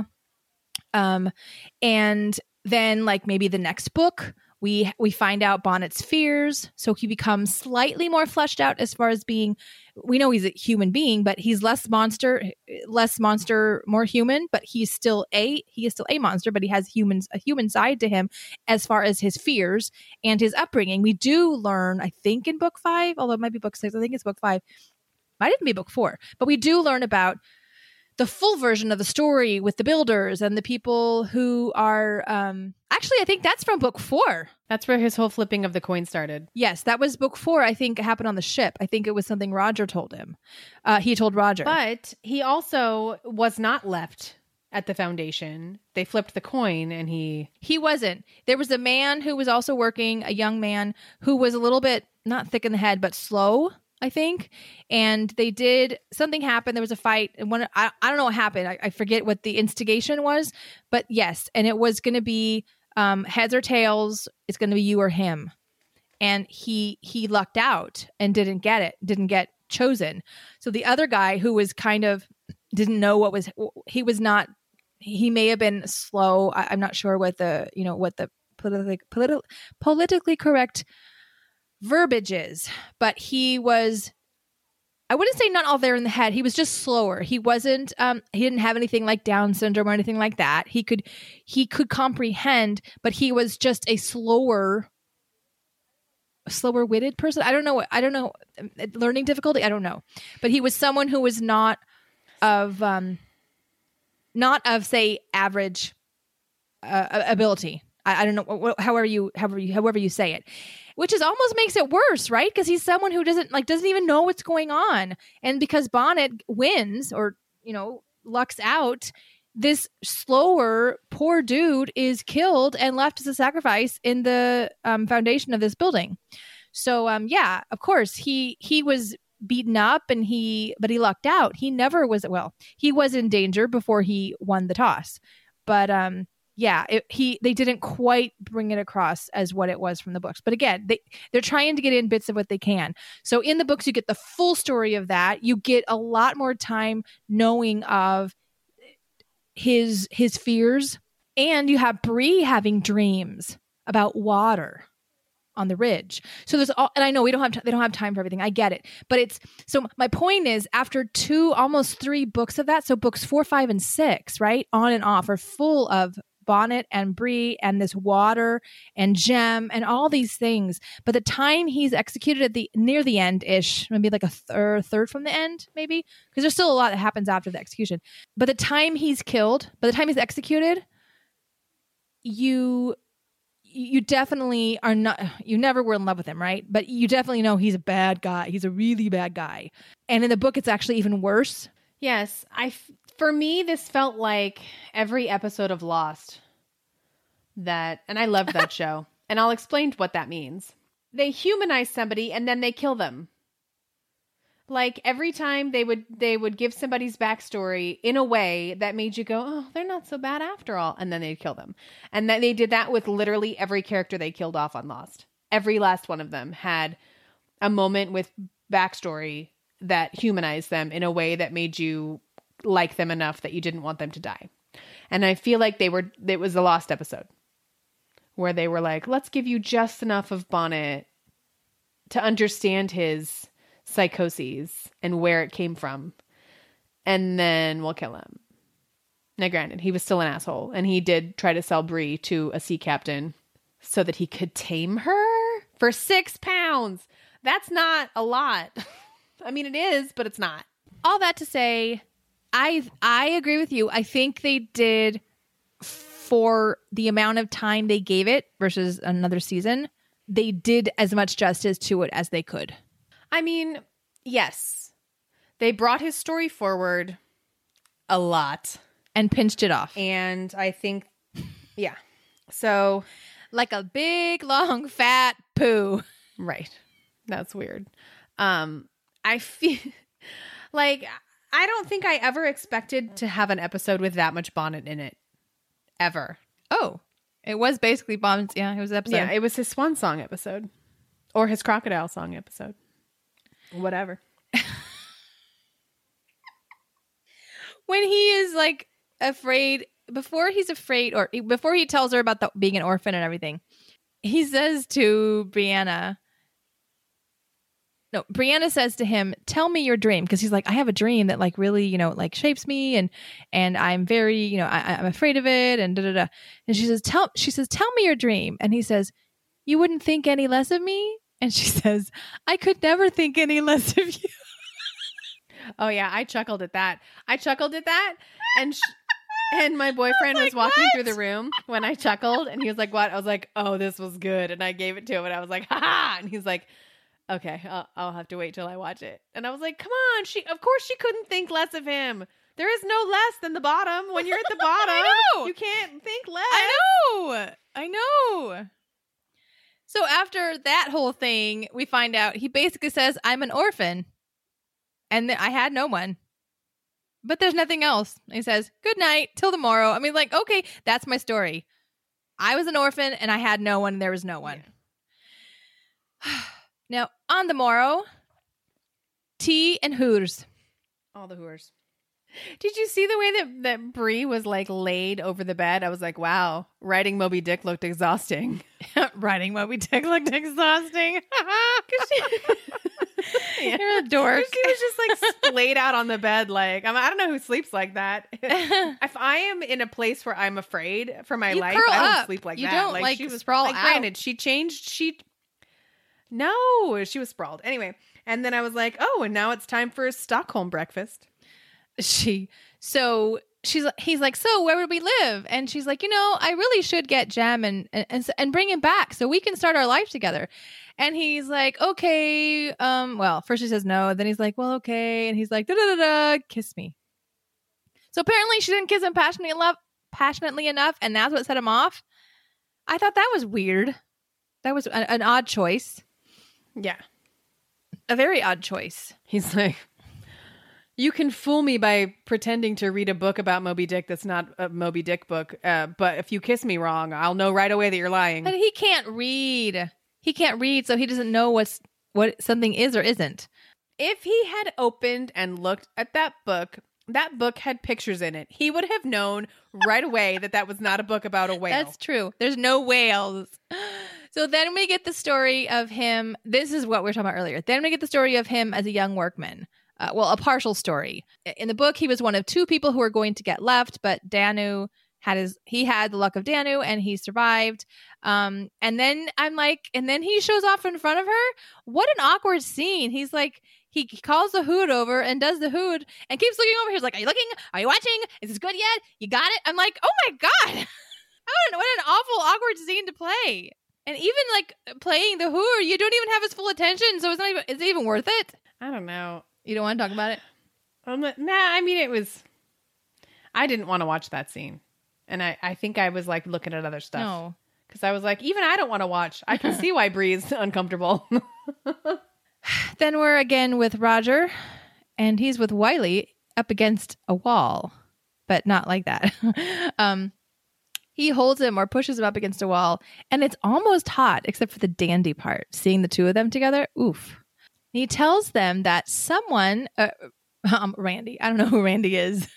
Um, and then like maybe the next book, we we find out Bonnet's fears. So he becomes slightly more fleshed out as far as being, we know he's a human being, but he's less monster, less monster, more human, but he's still a, he is still a monster, but he has humans, a human side to him as far as his fears and his upbringing. We do learn, I think in book five, although it might be book six, I think it's book five, might even be book four, but we do learn about the full version of the story with the builders and the people who are, um, actually, I think that's from book four. That's where his whole flipping of the coin started. Yes, that was book four. I think it happened on the ship. I think it was something Roger told him. Uh, he told Roger. But he also was not left at the Foundation. They flipped the coin and he... He wasn't. There was a man who was also working, a young man who was a little bit, not thick in the head, but slow, I think. And they did, something happened. There was a fight. And one, I, I don't know what happened. I, I forget what the instigation was. But yes, and it was going to be um, heads or tails. It's going to be you or him. And he he lucked out and didn't get it, didn't get chosen. So the other guy who was kind of, didn't know what was, he was not, he may have been slow. I, I'm not sure what the, you know, what the politically, politi- politically correct verbiage is, but he was, I wouldn't say not all there in the head. He was just slower. He wasn't, um, he didn't have anything like Down syndrome or anything like that. He could, he could comprehend, but he was just a slower, slower witted person. I don't know. I don't know. Learning difficulty. I don't know, but he was someone who was not of, um, not of say average, uh, ability. I, I don't know. However you, however you, however you say it. Which is almost makes it worse, right? Because he's someone who doesn't like doesn't even know what's going on, and because Bonnet wins or you know lucks out, this slower poor dude is killed and left as a sacrifice in the um, foundation of this building. So um, yeah, of course he he was beaten up and he but he lucked out. He never was well. He was in danger before he won the toss, but um. Yeah, it, he they didn't quite bring it across as what it was from the books. But again, they they're trying to get in bits of what they can. So in the books, you get the full story of that. You get a lot more time knowing of his his fears, and you have Bree having dreams about water on the ridge. So there's all, and I know we don't have t- they don't have time for everything. I get it, but it's so my point is after two, almost three books of that. So books four, five, and six, right on and off, are full of Bonnet and Bree and this water and Jem and all these things. But the time he's executed at the near the end ish, maybe like a third third from the end, maybe because there's still a lot that happens after the execution. But the time he's killed, by the time he's executed, you you definitely are not. You never were in love with him, right? But you definitely know he's a bad guy. He's a really bad guy. And in the book, it's actually even worse. Yes, I. F- for me, this felt like every episode of Lost. That, and I loved that show, and I'll explain what that means. They humanize somebody and then they kill them. Like every time they would they would give somebody's backstory in a way that made you go, oh, they're not so bad after all, and then they'd kill them. And then they did that with literally every character they killed off on Lost. Every last one of them had a moment with backstory that humanized them in a way that made you like them enough that you didn't want them to die. And I feel like they were it was the Lost episode where they were like, let's give you just enough of Bonnet to understand his psychoses and where it came from, and then we'll kill him. Now granted, he was still an asshole, and he did try to sell Bree to a sea captain so that he could tame her for six pounds. That's not a lot. I mean, it is, but it's not. All that to say, I I agree with you. I think they did, for the amount of time they gave it versus another season, they did as much justice to it as they could. I mean, yes. They brought his story forward a lot. And pinched it off. And I think, yeah. So, like a big, long, fat poo. Right. That's weird. Um, I feel like I don't think I ever expected to have an episode with that much Bonnet in it. Ever. Oh. It was basically Bonnet's, yeah, it was an episode. Yeah, it was his swan song episode. Or his crocodile song episode. Whatever. When he is like afraid, before he's afraid, or before he tells her about the, being an orphan and everything, he says to Brianna, no, Brianna says to him, tell me your dream. Because he's like, I have a dream that like really, you know, like shapes me, and and I'm very, you know, I, I'm afraid of it, and da da da. And she says, tell, she says, tell me your dream. And he says, you wouldn't think any less of me? And she says, I could never think any less of you. Oh yeah, I chuckled at that. I chuckled at that, and sh- and my boyfriend like, was walking what? through the room when I chuckled, and he was like, "What?" I was like, "Oh, this was good," and I gave it to him, and I was like, "Ha ha!" And he's like, "Okay, I'll, I'll have to wait till I watch it." And I was like, "Come on, she. Of course, she couldn't think less of him. There is no less than the bottom. When you're at the bottom, I know. You can't think less." I know. I know. So after that whole thing, we find out he basically says, I'm an orphan. And th- I had no one. But there's nothing else. He says, good night, till tomorrow. I mean, like, okay, that's my story. I was an orphan and I had no one and there was no one. Yeah. Now, on the morrow, tea and Hooters. All the Hooters. Did you see the way that, that Bree was like laid over the bed? I was like, wow, writing Moby Dick looked exhausting. Writing Moby Dick looked exhausting. Yeah. You're a dork. She was just like splayed out on the bed. Like, I'm, I don't know who sleeps like that. If I am in a place where I'm afraid for my you life, curl I don't up. sleep like you that. You don't like, like she was, sprawl like, out. Granted, she changed. She no, she was sprawled. Anyway, and then I was like, oh, and now it's time for a Stockholm breakfast. She so she's he's like, so where would we live? And she's like, you know, I really should get Jem and and and bring him back so we can start our life together. And he's like, okay, um, well, first she says no, then he's like, well, okay, and he's like, da da da da, kiss me. So apparently she didn't kiss him passionately enough, passionately enough, and that's what set him off. I thought that was weird. That was a, an odd choice. Yeah. A very odd choice. He's like, you can fool me by pretending to read a book about Moby Dick that's not a Moby Dick book, uh, but if you kiss me wrong, I'll know right away that you're lying. But he can't read. He can't read, so he doesn't know what's what something is or isn't. If he had opened and looked at that book, that book had pictures in it. He would have known right away that that was not a book about a whale. That's true. There's no whales. So then we get the story of him. This is what we were talking about earlier. Then we get the story of him as a young workman. Uh, well, a partial story. In the book, he was one of two people who were going to get left, but Danu had his, he had the luck of Danu and he survived. Um, and then I'm like, and then he shows off in front of her. What an awkward scene. He's like, he calls the hood over and does the hood and keeps looking over. He's like, are you looking? Are you watching? Is this good yet? You got it? I'm like, oh my God. What an, what an awful, awkward scene to play. And even like playing the hood, you don't even have his full attention. So it's not even, is it even worth it? I don't know. You don't want to talk about it? Um, nah, I mean, it was, I didn't want to watch that scene. And I, I think I was like looking at other stuff. No. Because I was like, even I don't want to watch. I can see why Bree's uncomfortable. Then we're again with Roger, and he's with Wiley up against a wall, but not like that. um, he holds him or pushes him up against a wall, and it's almost hot, except for the dandy part. Seeing the two of them together, oof. He tells them that someone, uh, um, Randy, I don't know who Randy is.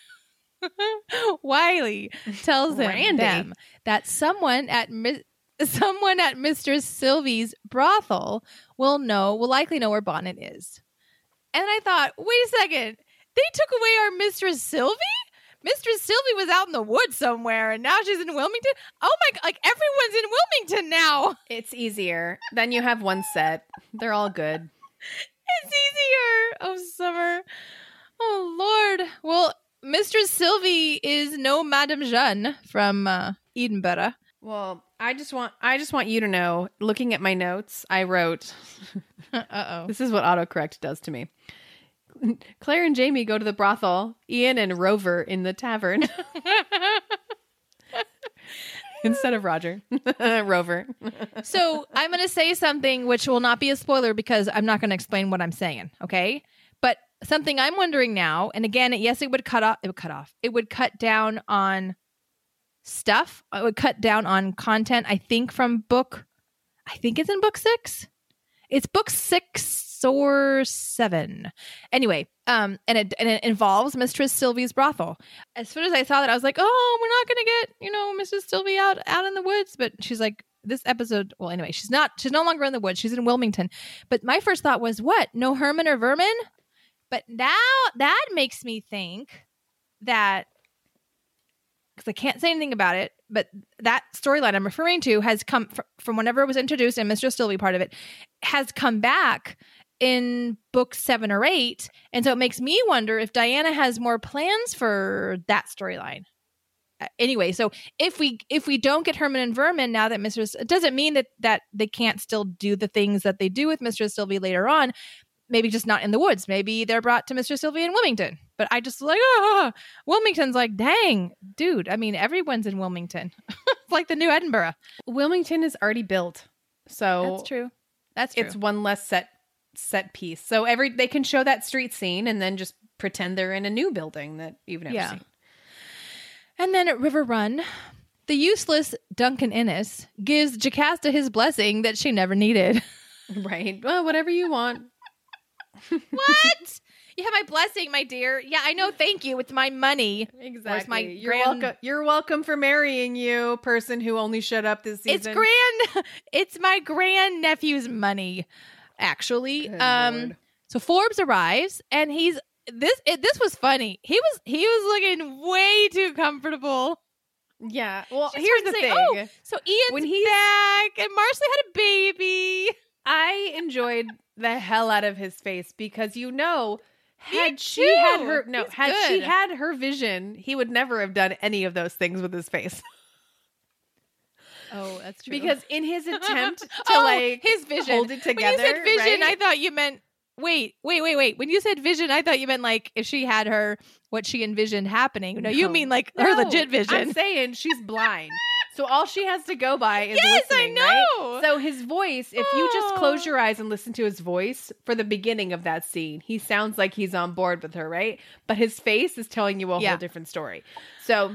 Wiley tells them, Randy. them that someone at Mi- someone at Mistress Sylvie's brothel will know, will likely know where Bonnet is. And I thought, wait a second, they took away our Mistress Sylvie? Mistress Sylvie was out in the woods somewhere, and now she's in Wilmington. Oh my God, like everyone's in Wilmington now. It's easier. Then you have one set. They're all good. It's easier. Oh, Summer. Oh, Lord. Well, Mistress Sylvie is no Madame Jeanne from uh, Edinburgh. Well, I just want I just want you to know, looking at my notes, I wrote, Uh-oh. this is what autocorrect does to me. Claire and Jamie go to the brothel, Ian and Rover in the tavern. Instead of Roger. Rover. So I'm going to say something which will not be a spoiler because I'm not going to explain what I'm saying, okay? But something I'm wondering now, and again, yes, it would cut off. It would cut off. It would cut down on stuff. It would cut down on content. I think from book. I think it's in book six. It's book six or seven. Anyway, um, and it and it involves Mistress Sylvie's brothel. As soon as I saw that, I was like, oh, we're not gonna get you know Missus Sylvie out out in the woods. But she's like, this episode. Well, anyway, she's not. She's no longer in the woods. She's in Wilmington. But my first thought was, what? No Herman or Vermin? But now that makes me think that, because I can't say anything about it, but that storyline I'm referring to has come fr- from whenever it was introduced, and Mistress Sylvie part of it has come back in book seven or eight. And so it makes me wonder if Diana has more plans for that storyline. Uh, anyway, so if we if we don't get Herman and Vermin now that Mistress, it doesn't mean that that they can't still do the things that they do with Mistress Sylvie later on. Maybe just not in the woods. Maybe they're brought to Mistress Sylvie in Wilmington. But I just like, oh, Wilmington's like, dang, dude. I mean, everyone's in Wilmington. It's like the new Edinburgh. Wilmington is already built. So That's true. That's true. it's one less set set piece. So every they can show that street scene and then just pretend they're in a new building that you've never Yeah. seen. And then at River Run, the useless Duncan Innes gives Jocasta his blessing that she never needed. Right. Well, whatever you want. What? You have my blessing, my dear. Yeah, I know. Thank you. It's my money. Exactly. my you're grand- welcome. You're welcome for marrying you, person who only showed up this season. It's grand. It's my grand nephew's money, actually. Good um. Lord. So Forbes arrives, and he's this. It, this was funny. He was he was looking way too comfortable. Yeah. Well, She's here's trying the to say, thing. "Oh, so Ian's When he's- back, and Marsley had a baby. I enjoyed the hell out of his face because you know, had Me she too. had her no, He's had she good. had her vision, he would never have done any of those things with his face. Oh, that's true. Because in his attempt to oh, like his vision, hold it together, When you said vision, right? I thought you meant wait, wait, wait, wait. When you said vision, I thought you meant like if she had her, what she envisioned happening. No, no. You mean like no, her legit vision. I'm saying she's blind. So all she has to go by is yes, listening, I know. Right? So his voice, if you just close your eyes and listen to his voice for the beginning of that scene, he sounds like he's on board with her, right? But his face is telling you a yeah. whole different story. So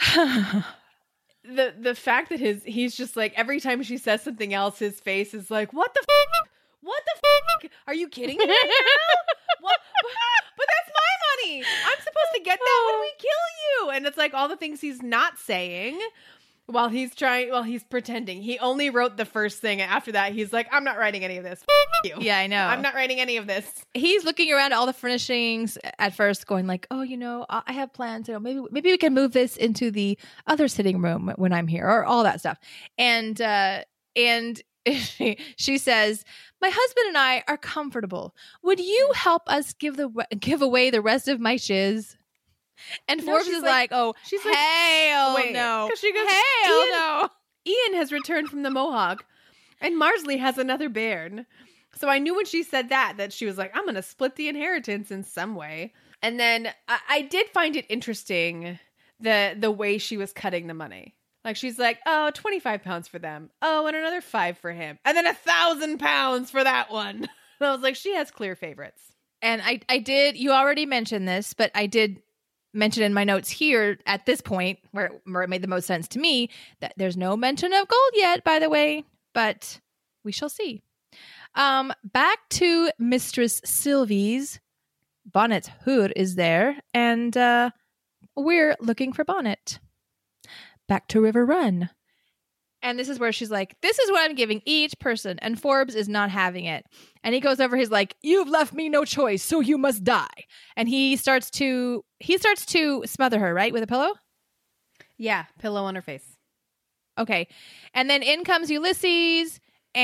the the fact that his he's just like every time she says something else, his face is like, what the f- what the f- are you kidding me right now? What? But that's my money. I'm supposed to get that when we kill you. And it's like all the things he's not saying while he's trying, while he's pretending. He only wrote the first thing. After that, he's like, I'm not writing any of this. F- you. Yeah, I know. I'm not writing any of this. He's looking around at all the furnishings at first, going like, "Oh, you know, I have plans. You know, maybe maybe we can move this into the other sitting room when I'm here, or all that stuff." And uh, and she, she says, "My husband and I are comfortable. Would you help us give the give away the rest of my shiz?" And No, Forbes she's is like- like, "Oh, she's like, hell wait, no!" 'cause she goes, "Hell Ian- no!" Ian has returned from the Mohawk, and Marsley has another bairn. So I knew when she said that, that she was like, I'm going to split the inheritance in some way. And then I, I did find it interesting, the the way she was cutting the money. Like, she's like, oh, twenty-five pounds for them. Oh, and another five for him. And then a thousand pounds for that one. And I was like, she has clear favorites. And I, I did, you already mentioned this, but I did mention in my notes here at this point where, where it made the most sense to me that there's no mention of gold yet, by the way, but we shall see. Um, back to Mistress Sylvie's. Bonnet's hood is there, and uh, we're looking for Bonnet. Back to River Run. And this is where she's like, this is what I'm giving each person. And Forbes is not having it. And he goes over, he's like, you've left me no choice, so you must die. And he starts to, he starts to smother her, right? With a pillow? Yeah, pillow on her face. Okay. And then in comes Ulysses,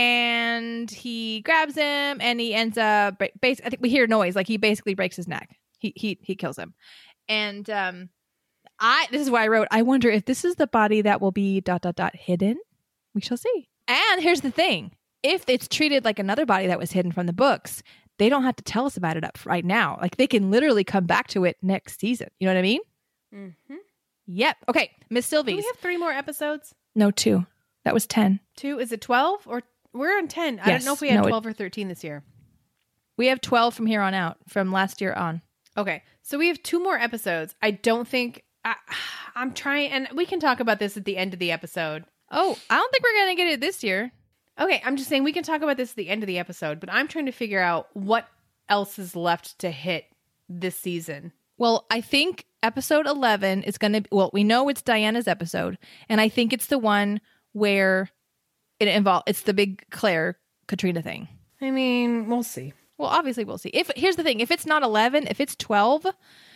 and he grabs him, and he ends up, bas- I think we hear noise, like he basically breaks his neck. He he he kills him. And um, I, this is why I wrote, I wonder if this is the body that will be dot, dot, dot hidden. We shall see. And here's the thing. If it's treated like another body that was hidden from the books, they don't have to tell us about it up right now. Like they can literally come back to it next season. You know what I mean? Mm-hmm. Yep. Okay. Miss Do Sylvie's. we have three more episodes? No, two. That was ten. Two? Is it twelve? Or we're on ten. I Yes. don't know if we had No, it- twelve or thirteen this year. We have twelve from here on out, from last year on. Okay, so we have two more episodes. I don't think I, I'm trying, and we can talk about this at the end of the episode. Oh, I don't think we're going to get it this year. Okay, I'm just saying we can talk about this at the end of the episode, but I'm trying to figure out what else is left to hit this season. Well, I think episode eleven is going to, well, we know it's Diana's episode, and I think it's the one where it involves, it's the big Claire Katrina thing. I mean, we'll see. Well, obviously we'll see. If here's the thing, if it's not eleven, if it's twelve,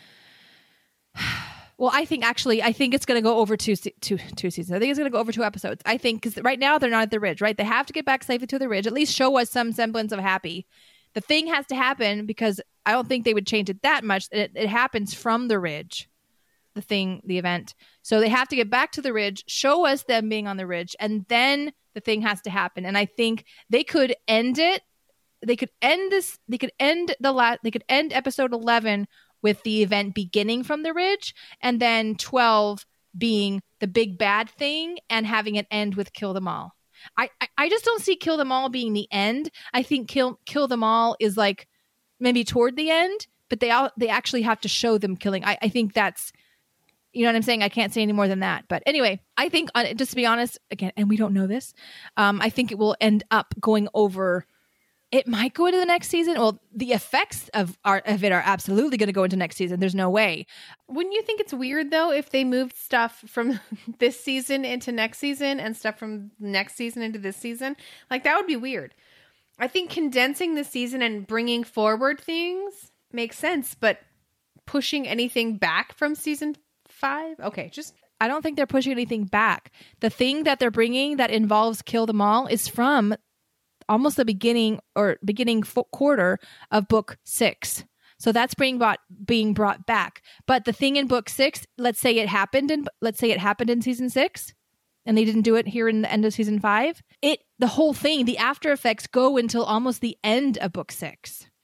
well, I think actually, I think it's going to go over two, se- two, two seasons. I think it's going to go over two episodes. I think because right now they're not at the Ridge, right? They have to get back safely to the Ridge. At least show us some semblance of happy. The thing has to happen because I don't think they would change it that much. It, it happens from the Ridge, the thing, the event. So they have to get back to the Ridge, show us them being on the Ridge, and then the thing has to happen. And I think they could end it. They could end this. They could end the last. They could end episode eleven with the event beginning from the Ridge, and then twelve being the big bad thing, and having it end with kill them all. I, I, I just don't see kill them all being the end. I think kill kill them all is like maybe toward the end, but they all they actually have to show them killing. I, I think that's, you know what I'm saying? I can't say any more than that. But anyway, I think uh, just to be honest, again, and we don't know this, um, I think it will end up going over. It might go into the next season. Well, the effects of our, of it are absolutely going to go into next season. There's no way. Wouldn't you think it's weird, though, if they moved stuff from this season into next season and stuff from next season into this season? Like, that would be weird. I think condensing the season and bringing forward things makes sense, but pushing anything back from season five? Okay, just... I don't think they're pushing anything back. The thing that they're bringing that involves kill them all is from almost the beginning or beginning fo- quarter of book six. So that's being brought being brought back. But the thing in book six, let's say it happened in let's say it happened in season six, and they didn't do it here in the end of season five. It the whole thing, the after effects go until almost the end of book six.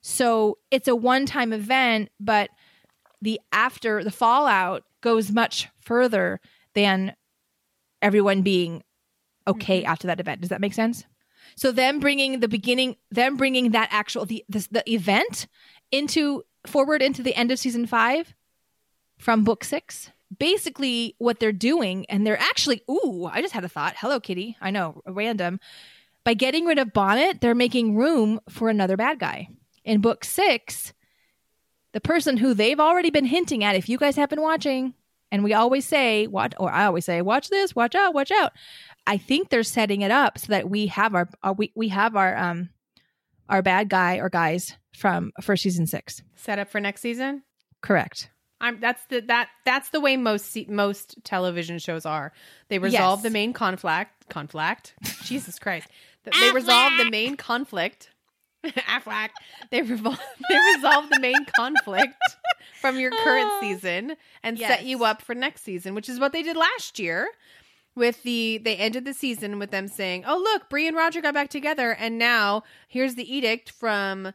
So it's a one-time event, but the after the fallout goes much further than everyone being okay mm-hmm. after that event. Does that make sense? So them bringing the beginning, them bringing that actual the the, the event into forward into the end of season five from book six. Basically, what they're doing, and they're actually, ooh, I just had a thought. Hello, Kitty. I know, random. By getting rid of Bonnet, they're making room for another bad guy. In book six, the person who they've already been hinting at, if you guys have been watching, and we always say, watch, or I always say, watch this, watch out, watch out. I think they're setting it up so that we have our, our we we have our um our bad guy or guys from for season six set up for next season. Correct. I'm that's the that that's the way most se- most television shows are. They resolve yes. the main conflict. Conflict. Jesus Christ. They resolve the main conflict. Affleck. They revolve. They resolve the main conflict from your current season and yes. set you up for next season, which is what they did last year. With the, they ended the season with them saying, "Oh look, Bree and Roger got back together, and now here's the edict from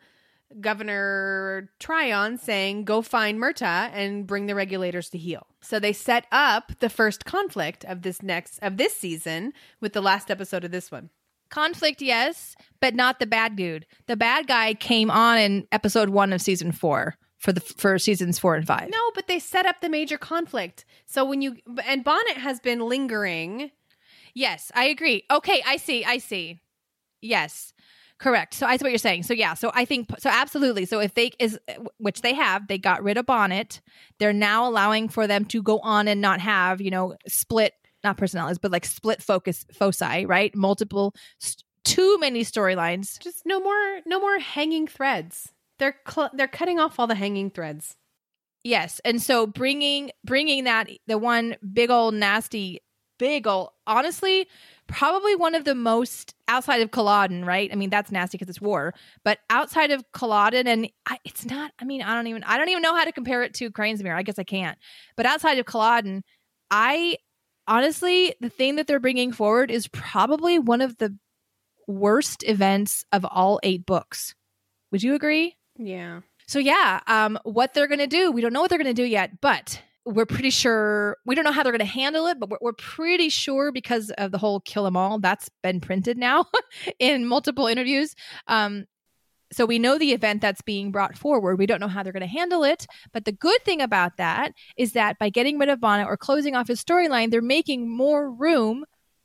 Governor Tryon saying, go find Myrta and bring the regulators to heel." So they set up the first conflict of this next of this season with the last episode of this one. Conflict, yes, but not the bad dude. The bad guy came on in episode one of season four for the for seasons four and five. No, but they set up the major conflict. So when you and Bonnet has been lingering. Yes, I agree. Okay, I see. I see. Yes. Correct. So I see what you're saying. So yeah, so I think, so absolutely. So if they is, which they have, they got rid of Bonnet. They're now allowing for them to go on and not have, you know, split, not personalities, but like split focus, foci, right? Multiple, st- too many storylines. Just no more, no more hanging threads. They're, cl- they're cutting off all the hanging threads. Yes. And so bringing, bringing that, the one big old nasty, big old, honestly, probably one of the most outside of Culloden, right? I mean, that's nasty because it's war, but outside of Culloden, and I, it's not, I mean, I don't even, I don't even know how to compare it to Cranesmere. I guess I can't, but outside of Culloden, I honestly, the thing that they're bringing forward is probably one of the worst events of all eight books. Would you agree? Yeah. So yeah, um, what they're going to do, we don't know what they're going to do yet, but we're pretty sure, we don't know how they're going to handle it, but we're, we're pretty sure because of the whole kill 'em all, that's been printed now in multiple interviews. Um, so we know the event that's being brought forward. We don't know how they're going to handle it. But the good thing about that is that by getting rid of Bonnet or closing off his storyline, they're making more room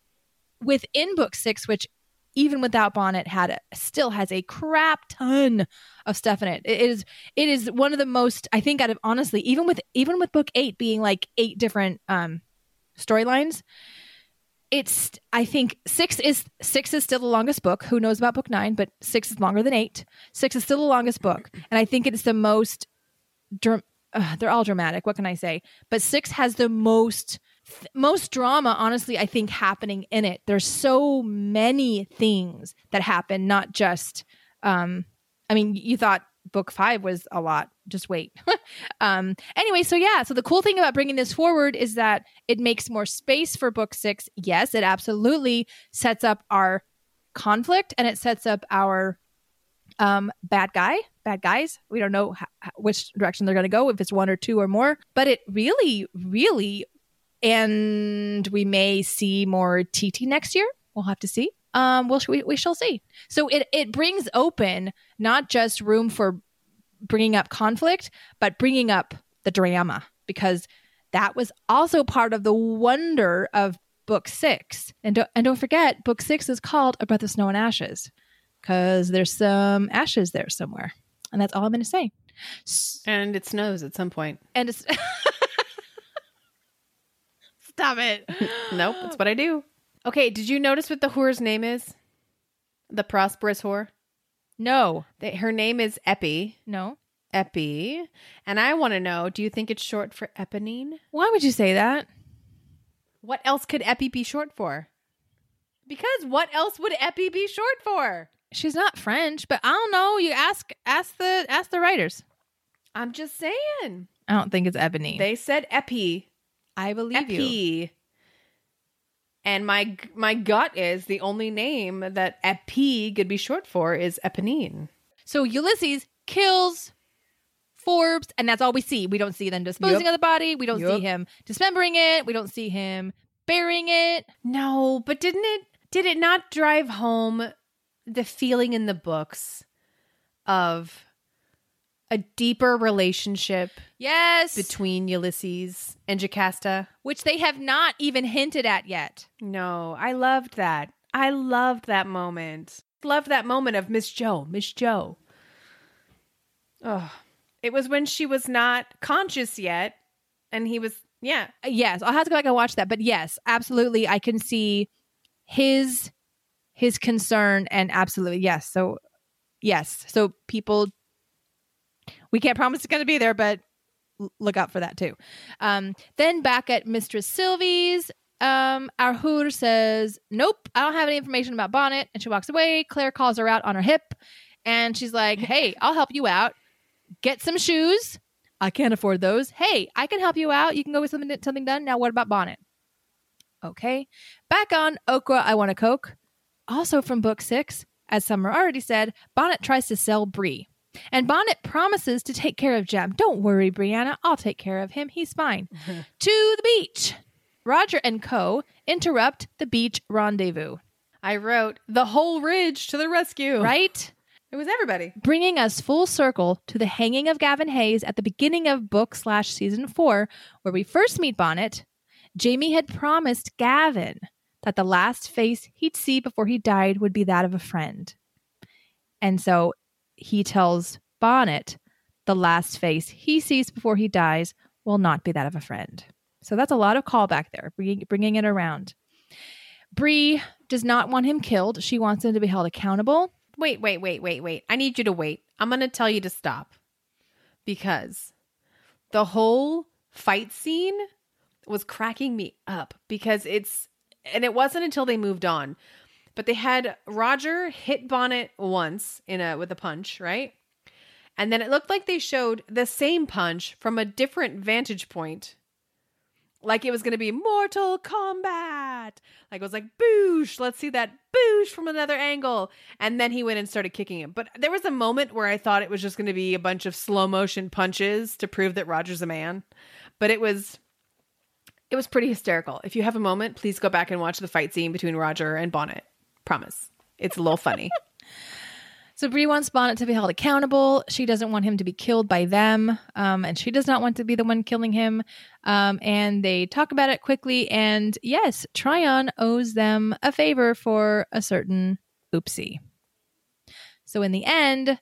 within book six, which even without Bonnet had a, still has a crap ton of stuff in it. It is it is one of the most, I think, out of honestly, even with even with book eight being like eight different um, storylines, it's I think six is six is still the longest book. Who knows about book nine? But six is longer than eight. Six is still the longest book, and I think it's the most. Dr- uh, they're all dramatic. What can I say? But six has the most. Th- most drama, honestly, I think happening in it. There's so many things that happen, not just, um, I mean, you thought book five was a lot. Just wait. um, anyway, so yeah, so the cool thing about bringing this forward is that it makes more space for book six. Yes, it absolutely sets up our conflict and it sets up our um, bad guy, bad guys. We don't know how, which direction they're going to go, if it's one or two or more, but it really, really and we may see more T T next year. We'll have to see. Um, we'll, we, we shall see. So it, it brings open not just room for bringing up conflict, but bringing up the drama, because that was also part of the wonder of book six. And don't, and don't forget, book six is called A Breath of Snow and Ashes because there's some ashes there somewhere. And that's all I'm going to say. And it snows at some point. And it's... Stop it. Nope, that's what I do. Okay, did you notice what the whore's name is? The prosperous whore? No. They, her name is Epi. No. Epi. And I want to know, do you think it's short for Eponine? Why would you say that? What else could Epi be short for? Because what else would Epi be short for? She's not French, but I don't know. You ask ask the ask the writers. I'm just saying. I don't think it's Ebony. They said Epi. I believe Epi. you. And my my gut is the only name that Epi could be short for is Eponine. So Ulysses kills Forbes, and that's all we see. We don't see them disposing Yep. of the body. We don't Yep. see him dismembering it. We don't see him burying it. No, but didn't it, did it not drive home the feeling in the books of a deeper relationship Yes. between Ulysses and Jocasta? Which they have not even hinted at yet. No, I loved that. I loved that moment. Loved that moment of Miss Joe, Miss Joe. Oh, it was when she was not conscious yet, and he was, yeah. Yes, I'll have to go back and watch that. But yes, absolutely. I can see his his concern, and absolutely, yes. So, yes. So people, we can't promise it's going to be there, but l- look out for that too. Um, then back at Mistress Sylvie's, um, Arhur says, nope, I don't have any information about Bonnet. And she walks away. Claire calls her out on her hip. And she's like, hey, I'll help you out. Get some shoes. I can't afford those. Hey, I can help you out. You can go get something, something done. Now what about Bonnet? Okay. Back on Okra, I Want a Coke. Also from book six, as Summer already said, Bonnet tries to sell Bree. And Bonnet promises to take care of Jem. Don't worry, Brianna. I'll take care of him. He's fine. To the beach. Roger and co. interrupt the beach rendezvous. I wrote, the whole ridge to the rescue. Right? It was everybody. Bringing us full circle to the hanging of Gavin Hayes at the beginning of book slash season four, where we first meet Bonnet. Jamie had promised Gavin that the last face he'd see before he died would be that of a friend. And so he tells Bonnet the last face he sees before he dies will not be that of a friend. So that's a lot of callback there, bringing it around. Bree does not want him killed. She wants him to be held accountable. Wait, wait, wait, wait, wait. I need you to wait. I'm going to tell you to stop. Because the whole fight scene was cracking me up. Because it's, and it wasn't until they moved on, but they had Roger hit Bonnet once in a with a punch, right? And then it looked like they showed the same punch from a different vantage point. Like it was going to be Mortal Kombat. Like it was like, boosh, let's see that boosh from another angle. And then he went and started kicking him. But there was a moment where I thought it was just going to be a bunch of slow motion punches to prove that Roger's a man. But it was, it was pretty hysterical. If you have a moment, please go back and watch the fight scene between Roger and Bonnet. Promise. It's a little funny. So Bree wants Bonnet to be held accountable. She doesn't want him to be killed by them. Um, and she does not want to be the one killing him. Um, and they talk about it quickly. And yes, Tryon owes them a favor for a certain oopsie. So in the end,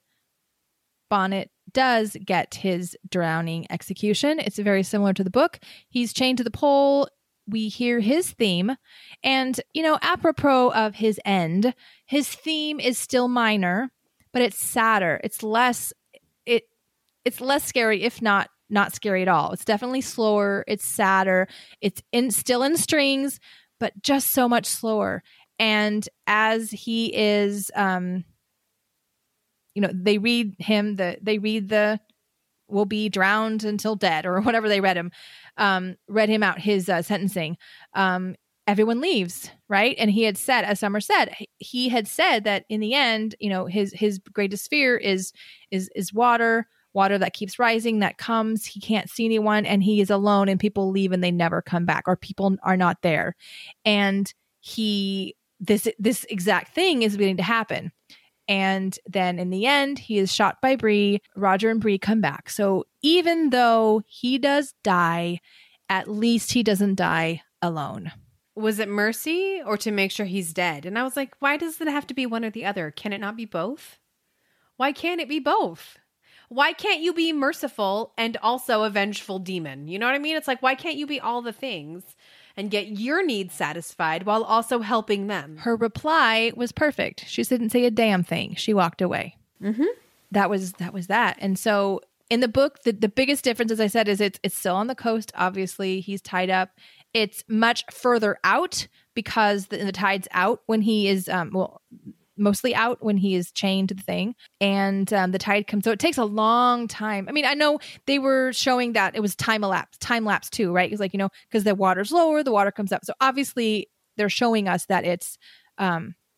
Bonnet does get his drowning execution. It's very similar to the book. He's chained to the pole. We hear his theme. And, you know, apropos of his end, his theme is still minor, but it's sadder. It's less it it's less scary, if not not scary at all. It's definitely slower. It's sadder. It's in still in strings, but just so much slower. And as he is um you know, they read him the they read the will be drowned until dead or whatever they read him. Um read him out his uh, sentencing. Um everyone leaves, right? And he had said, as Summer said, he had said that in the end, you know, his his greatest fear is is is water, water that keeps rising, that comes. He can't see anyone, and he is alone, and people leave and they never come back, or people are not there. And he this this exact thing is beginning to happen. And then in the end, he is shot by Bree. Roger and Bree come back. So even though he does die, at least he doesn't die alone. Was it mercy or to make sure he's dead? And I was like, why does it have to be one or the other? Can it not be both? Why can't it be both? Why can't you be merciful and also a vengeful demon? You know what I mean? It's like, why can't you be all the things and get your needs satisfied while also helping them? Her reply was perfect. She didn't say a damn thing. She walked away. Mm-hmm. That was that was that. And so in the book, the, the biggest difference, as I said, is it's it's still on the coast. Obviously, he's tied up. It's much further out because the, the tide's out when he is, um, well, mostly out when he is chained to the thing. And um, the tide comes. So it takes a long time. I mean, I know they were showing that it was time elapsed, time lapse too, right? It's like, you know, because the water's lower, the water comes up. So obviously they're showing us that it's um,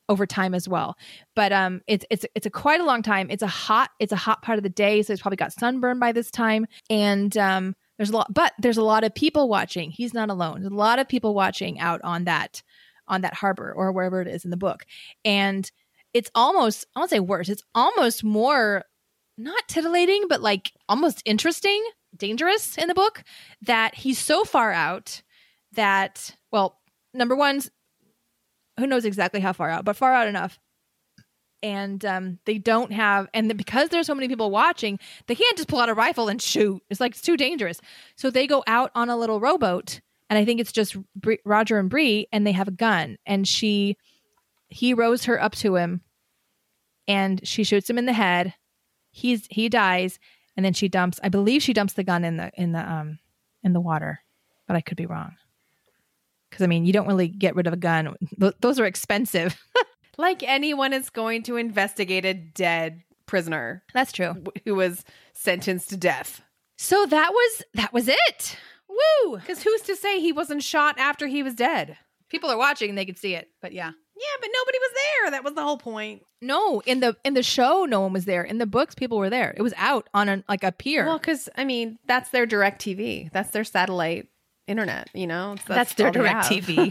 over time as well. But um, it's it's it's a quite a long time. It's a hot it's a hot part of the day, so he's probably got sunburn by this time. And um, there's a lot, but there's a lot of people watching. He's not alone. There's a lot of people watching out on that on that harbor or wherever it is in the book. And it's almost, I won't say worse. It's almost more not titillating, but like almost interesting, dangerous in the book that he's so far out that, well, number one, who knows exactly how far out, but far out enough. And um, they don't have, and the, because there's so many people watching, they can't just pull out a rifle and shoot. It's like, it's too dangerous. So they go out on a little rowboat, and I think it's just Bree, Roger and Bree, and they have a gun. And she, he rows her up to him, and she shoots him in the head. He's he dies, and then she dumps. I believe she dumps the gun in the in the um in the water, but I could be wrong. Because I mean, you don't really get rid of a gun; Th- those are expensive. Like anyone is going to investigate a dead prisoner. That's true. Who was sentenced to death. So that was that was it. Woo! Because who's to say he wasn't shot after he was dead? People are watching; they can see it. But yeah, yeah, but nobody was there. That was the whole point. No, in the in the show, no one was there. In the books, people were there. It was out on a, like a pier. Well, because I mean, that's their direct T V. That's their satellite internet. You know, that's, that's their direct T V.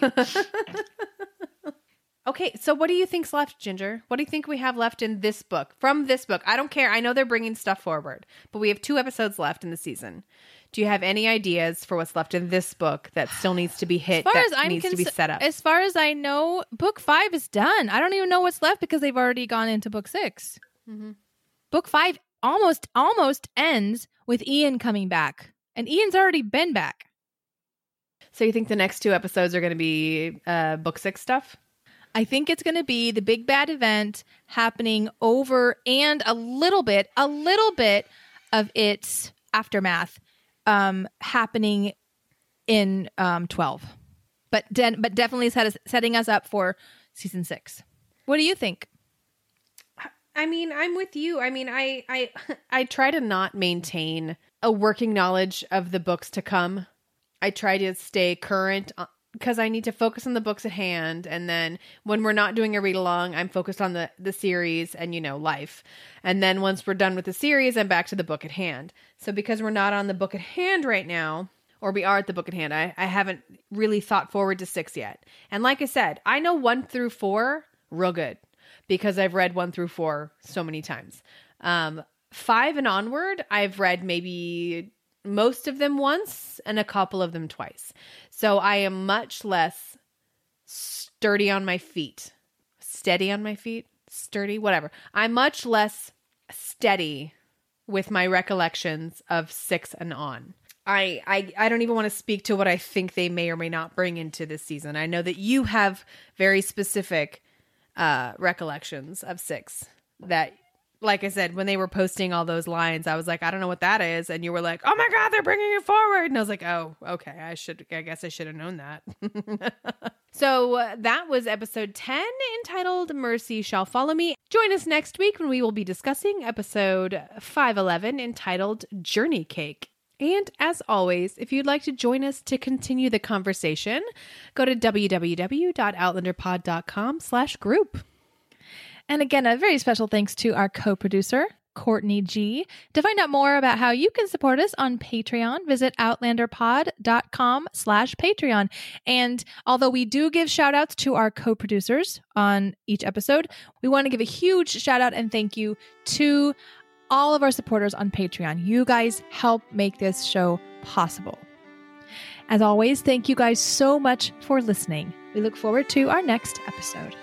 Okay, so what do you think's left, Ginger? What do you think we have left in this book? From this book, I don't care. I know they're bringing stuff forward, but we have two episodes left in the season. Do you have any ideas for what's left in this book that still needs to be hit? As far that as I'm needs cons- to be set up. As far as I know, book five is done. I don't even know what's left because they've already gone into book six. Mm-hmm. Book five almost almost ends with Ian coming back, and Ian's already been back. So you think the next two episodes are going to be uh, book six stuff? I think it's going to be the big bad event happening over and a little bit, a little bit of its aftermath um, happening in um, twelve. But de- but definitely set us, setting us up for season six. What do you think? I mean, I'm with you. I mean, I I I try to not maintain a working knowledge of the books to come. I try to stay current because I need to focus on the books at hand. And then when we're not doing a read along, I'm focused on the, the series and, you know, life. And then once we're done with the series, I'm back to the book at hand. So because we're not on the book at hand right now, or we are at the book at hand, I, I haven't really thought forward to six yet. And like I said, I know one through four real good because I've read one through four so many times. Um, five and onward, I've read maybe most of them once and a couple of them twice. So I am much less sturdy on my feet. Steady on my feet? Sturdy? Whatever. I'm much less steady with my recollections of six and on. I, I, I don't even want to speak to what I think they may or may not bring into this season. I know that you have very specific uh, recollections of six that, like I said, when they were posting all those lines, I was like, I don't know what that is. And you were like, oh my God, they're bringing it forward. And I was like, oh, okay. I should, I guess I should have known that. So uh, that was episode ten entitled Mercy Shall Follow Me. Join us next week when we will be discussing episode five eleven entitled Journey Cake. And as always, if you'd like to join us to continue the conversation, go to www.outlanderpod.com slash group. And again, a very special thanks to our co-producer, Courtney G. To find out more about how you can support us on Patreon, visit outlanderpod.com slash Patreon. And although we do give shout outs to our co-producers on each episode, we want to give a huge shout out and thank you to all of our supporters on Patreon. You guys help make this show possible. As always, thank you guys so much for listening. We look forward to our next episode.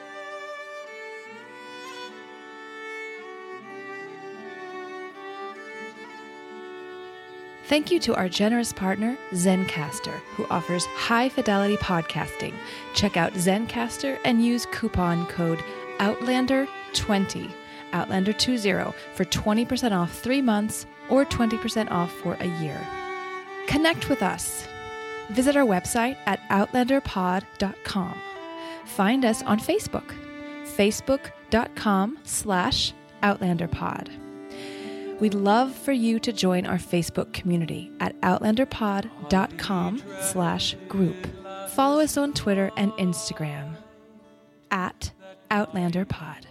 Thank you to our generous partner, Zencastr, who offers high-fidelity podcasting. Check out Zencastr and use coupon code Outlander twenty, Outlander twenty, for twenty percent off three months or twenty percent off for a year. Connect with us. Visit our website at outlander pod dot com. Find us on Facebook, facebook.com slash outlanderpod. We'd love for you to join our Facebook community at outlanderpod.com slash group. Follow us on Twitter and Instagram at Outlander Pod.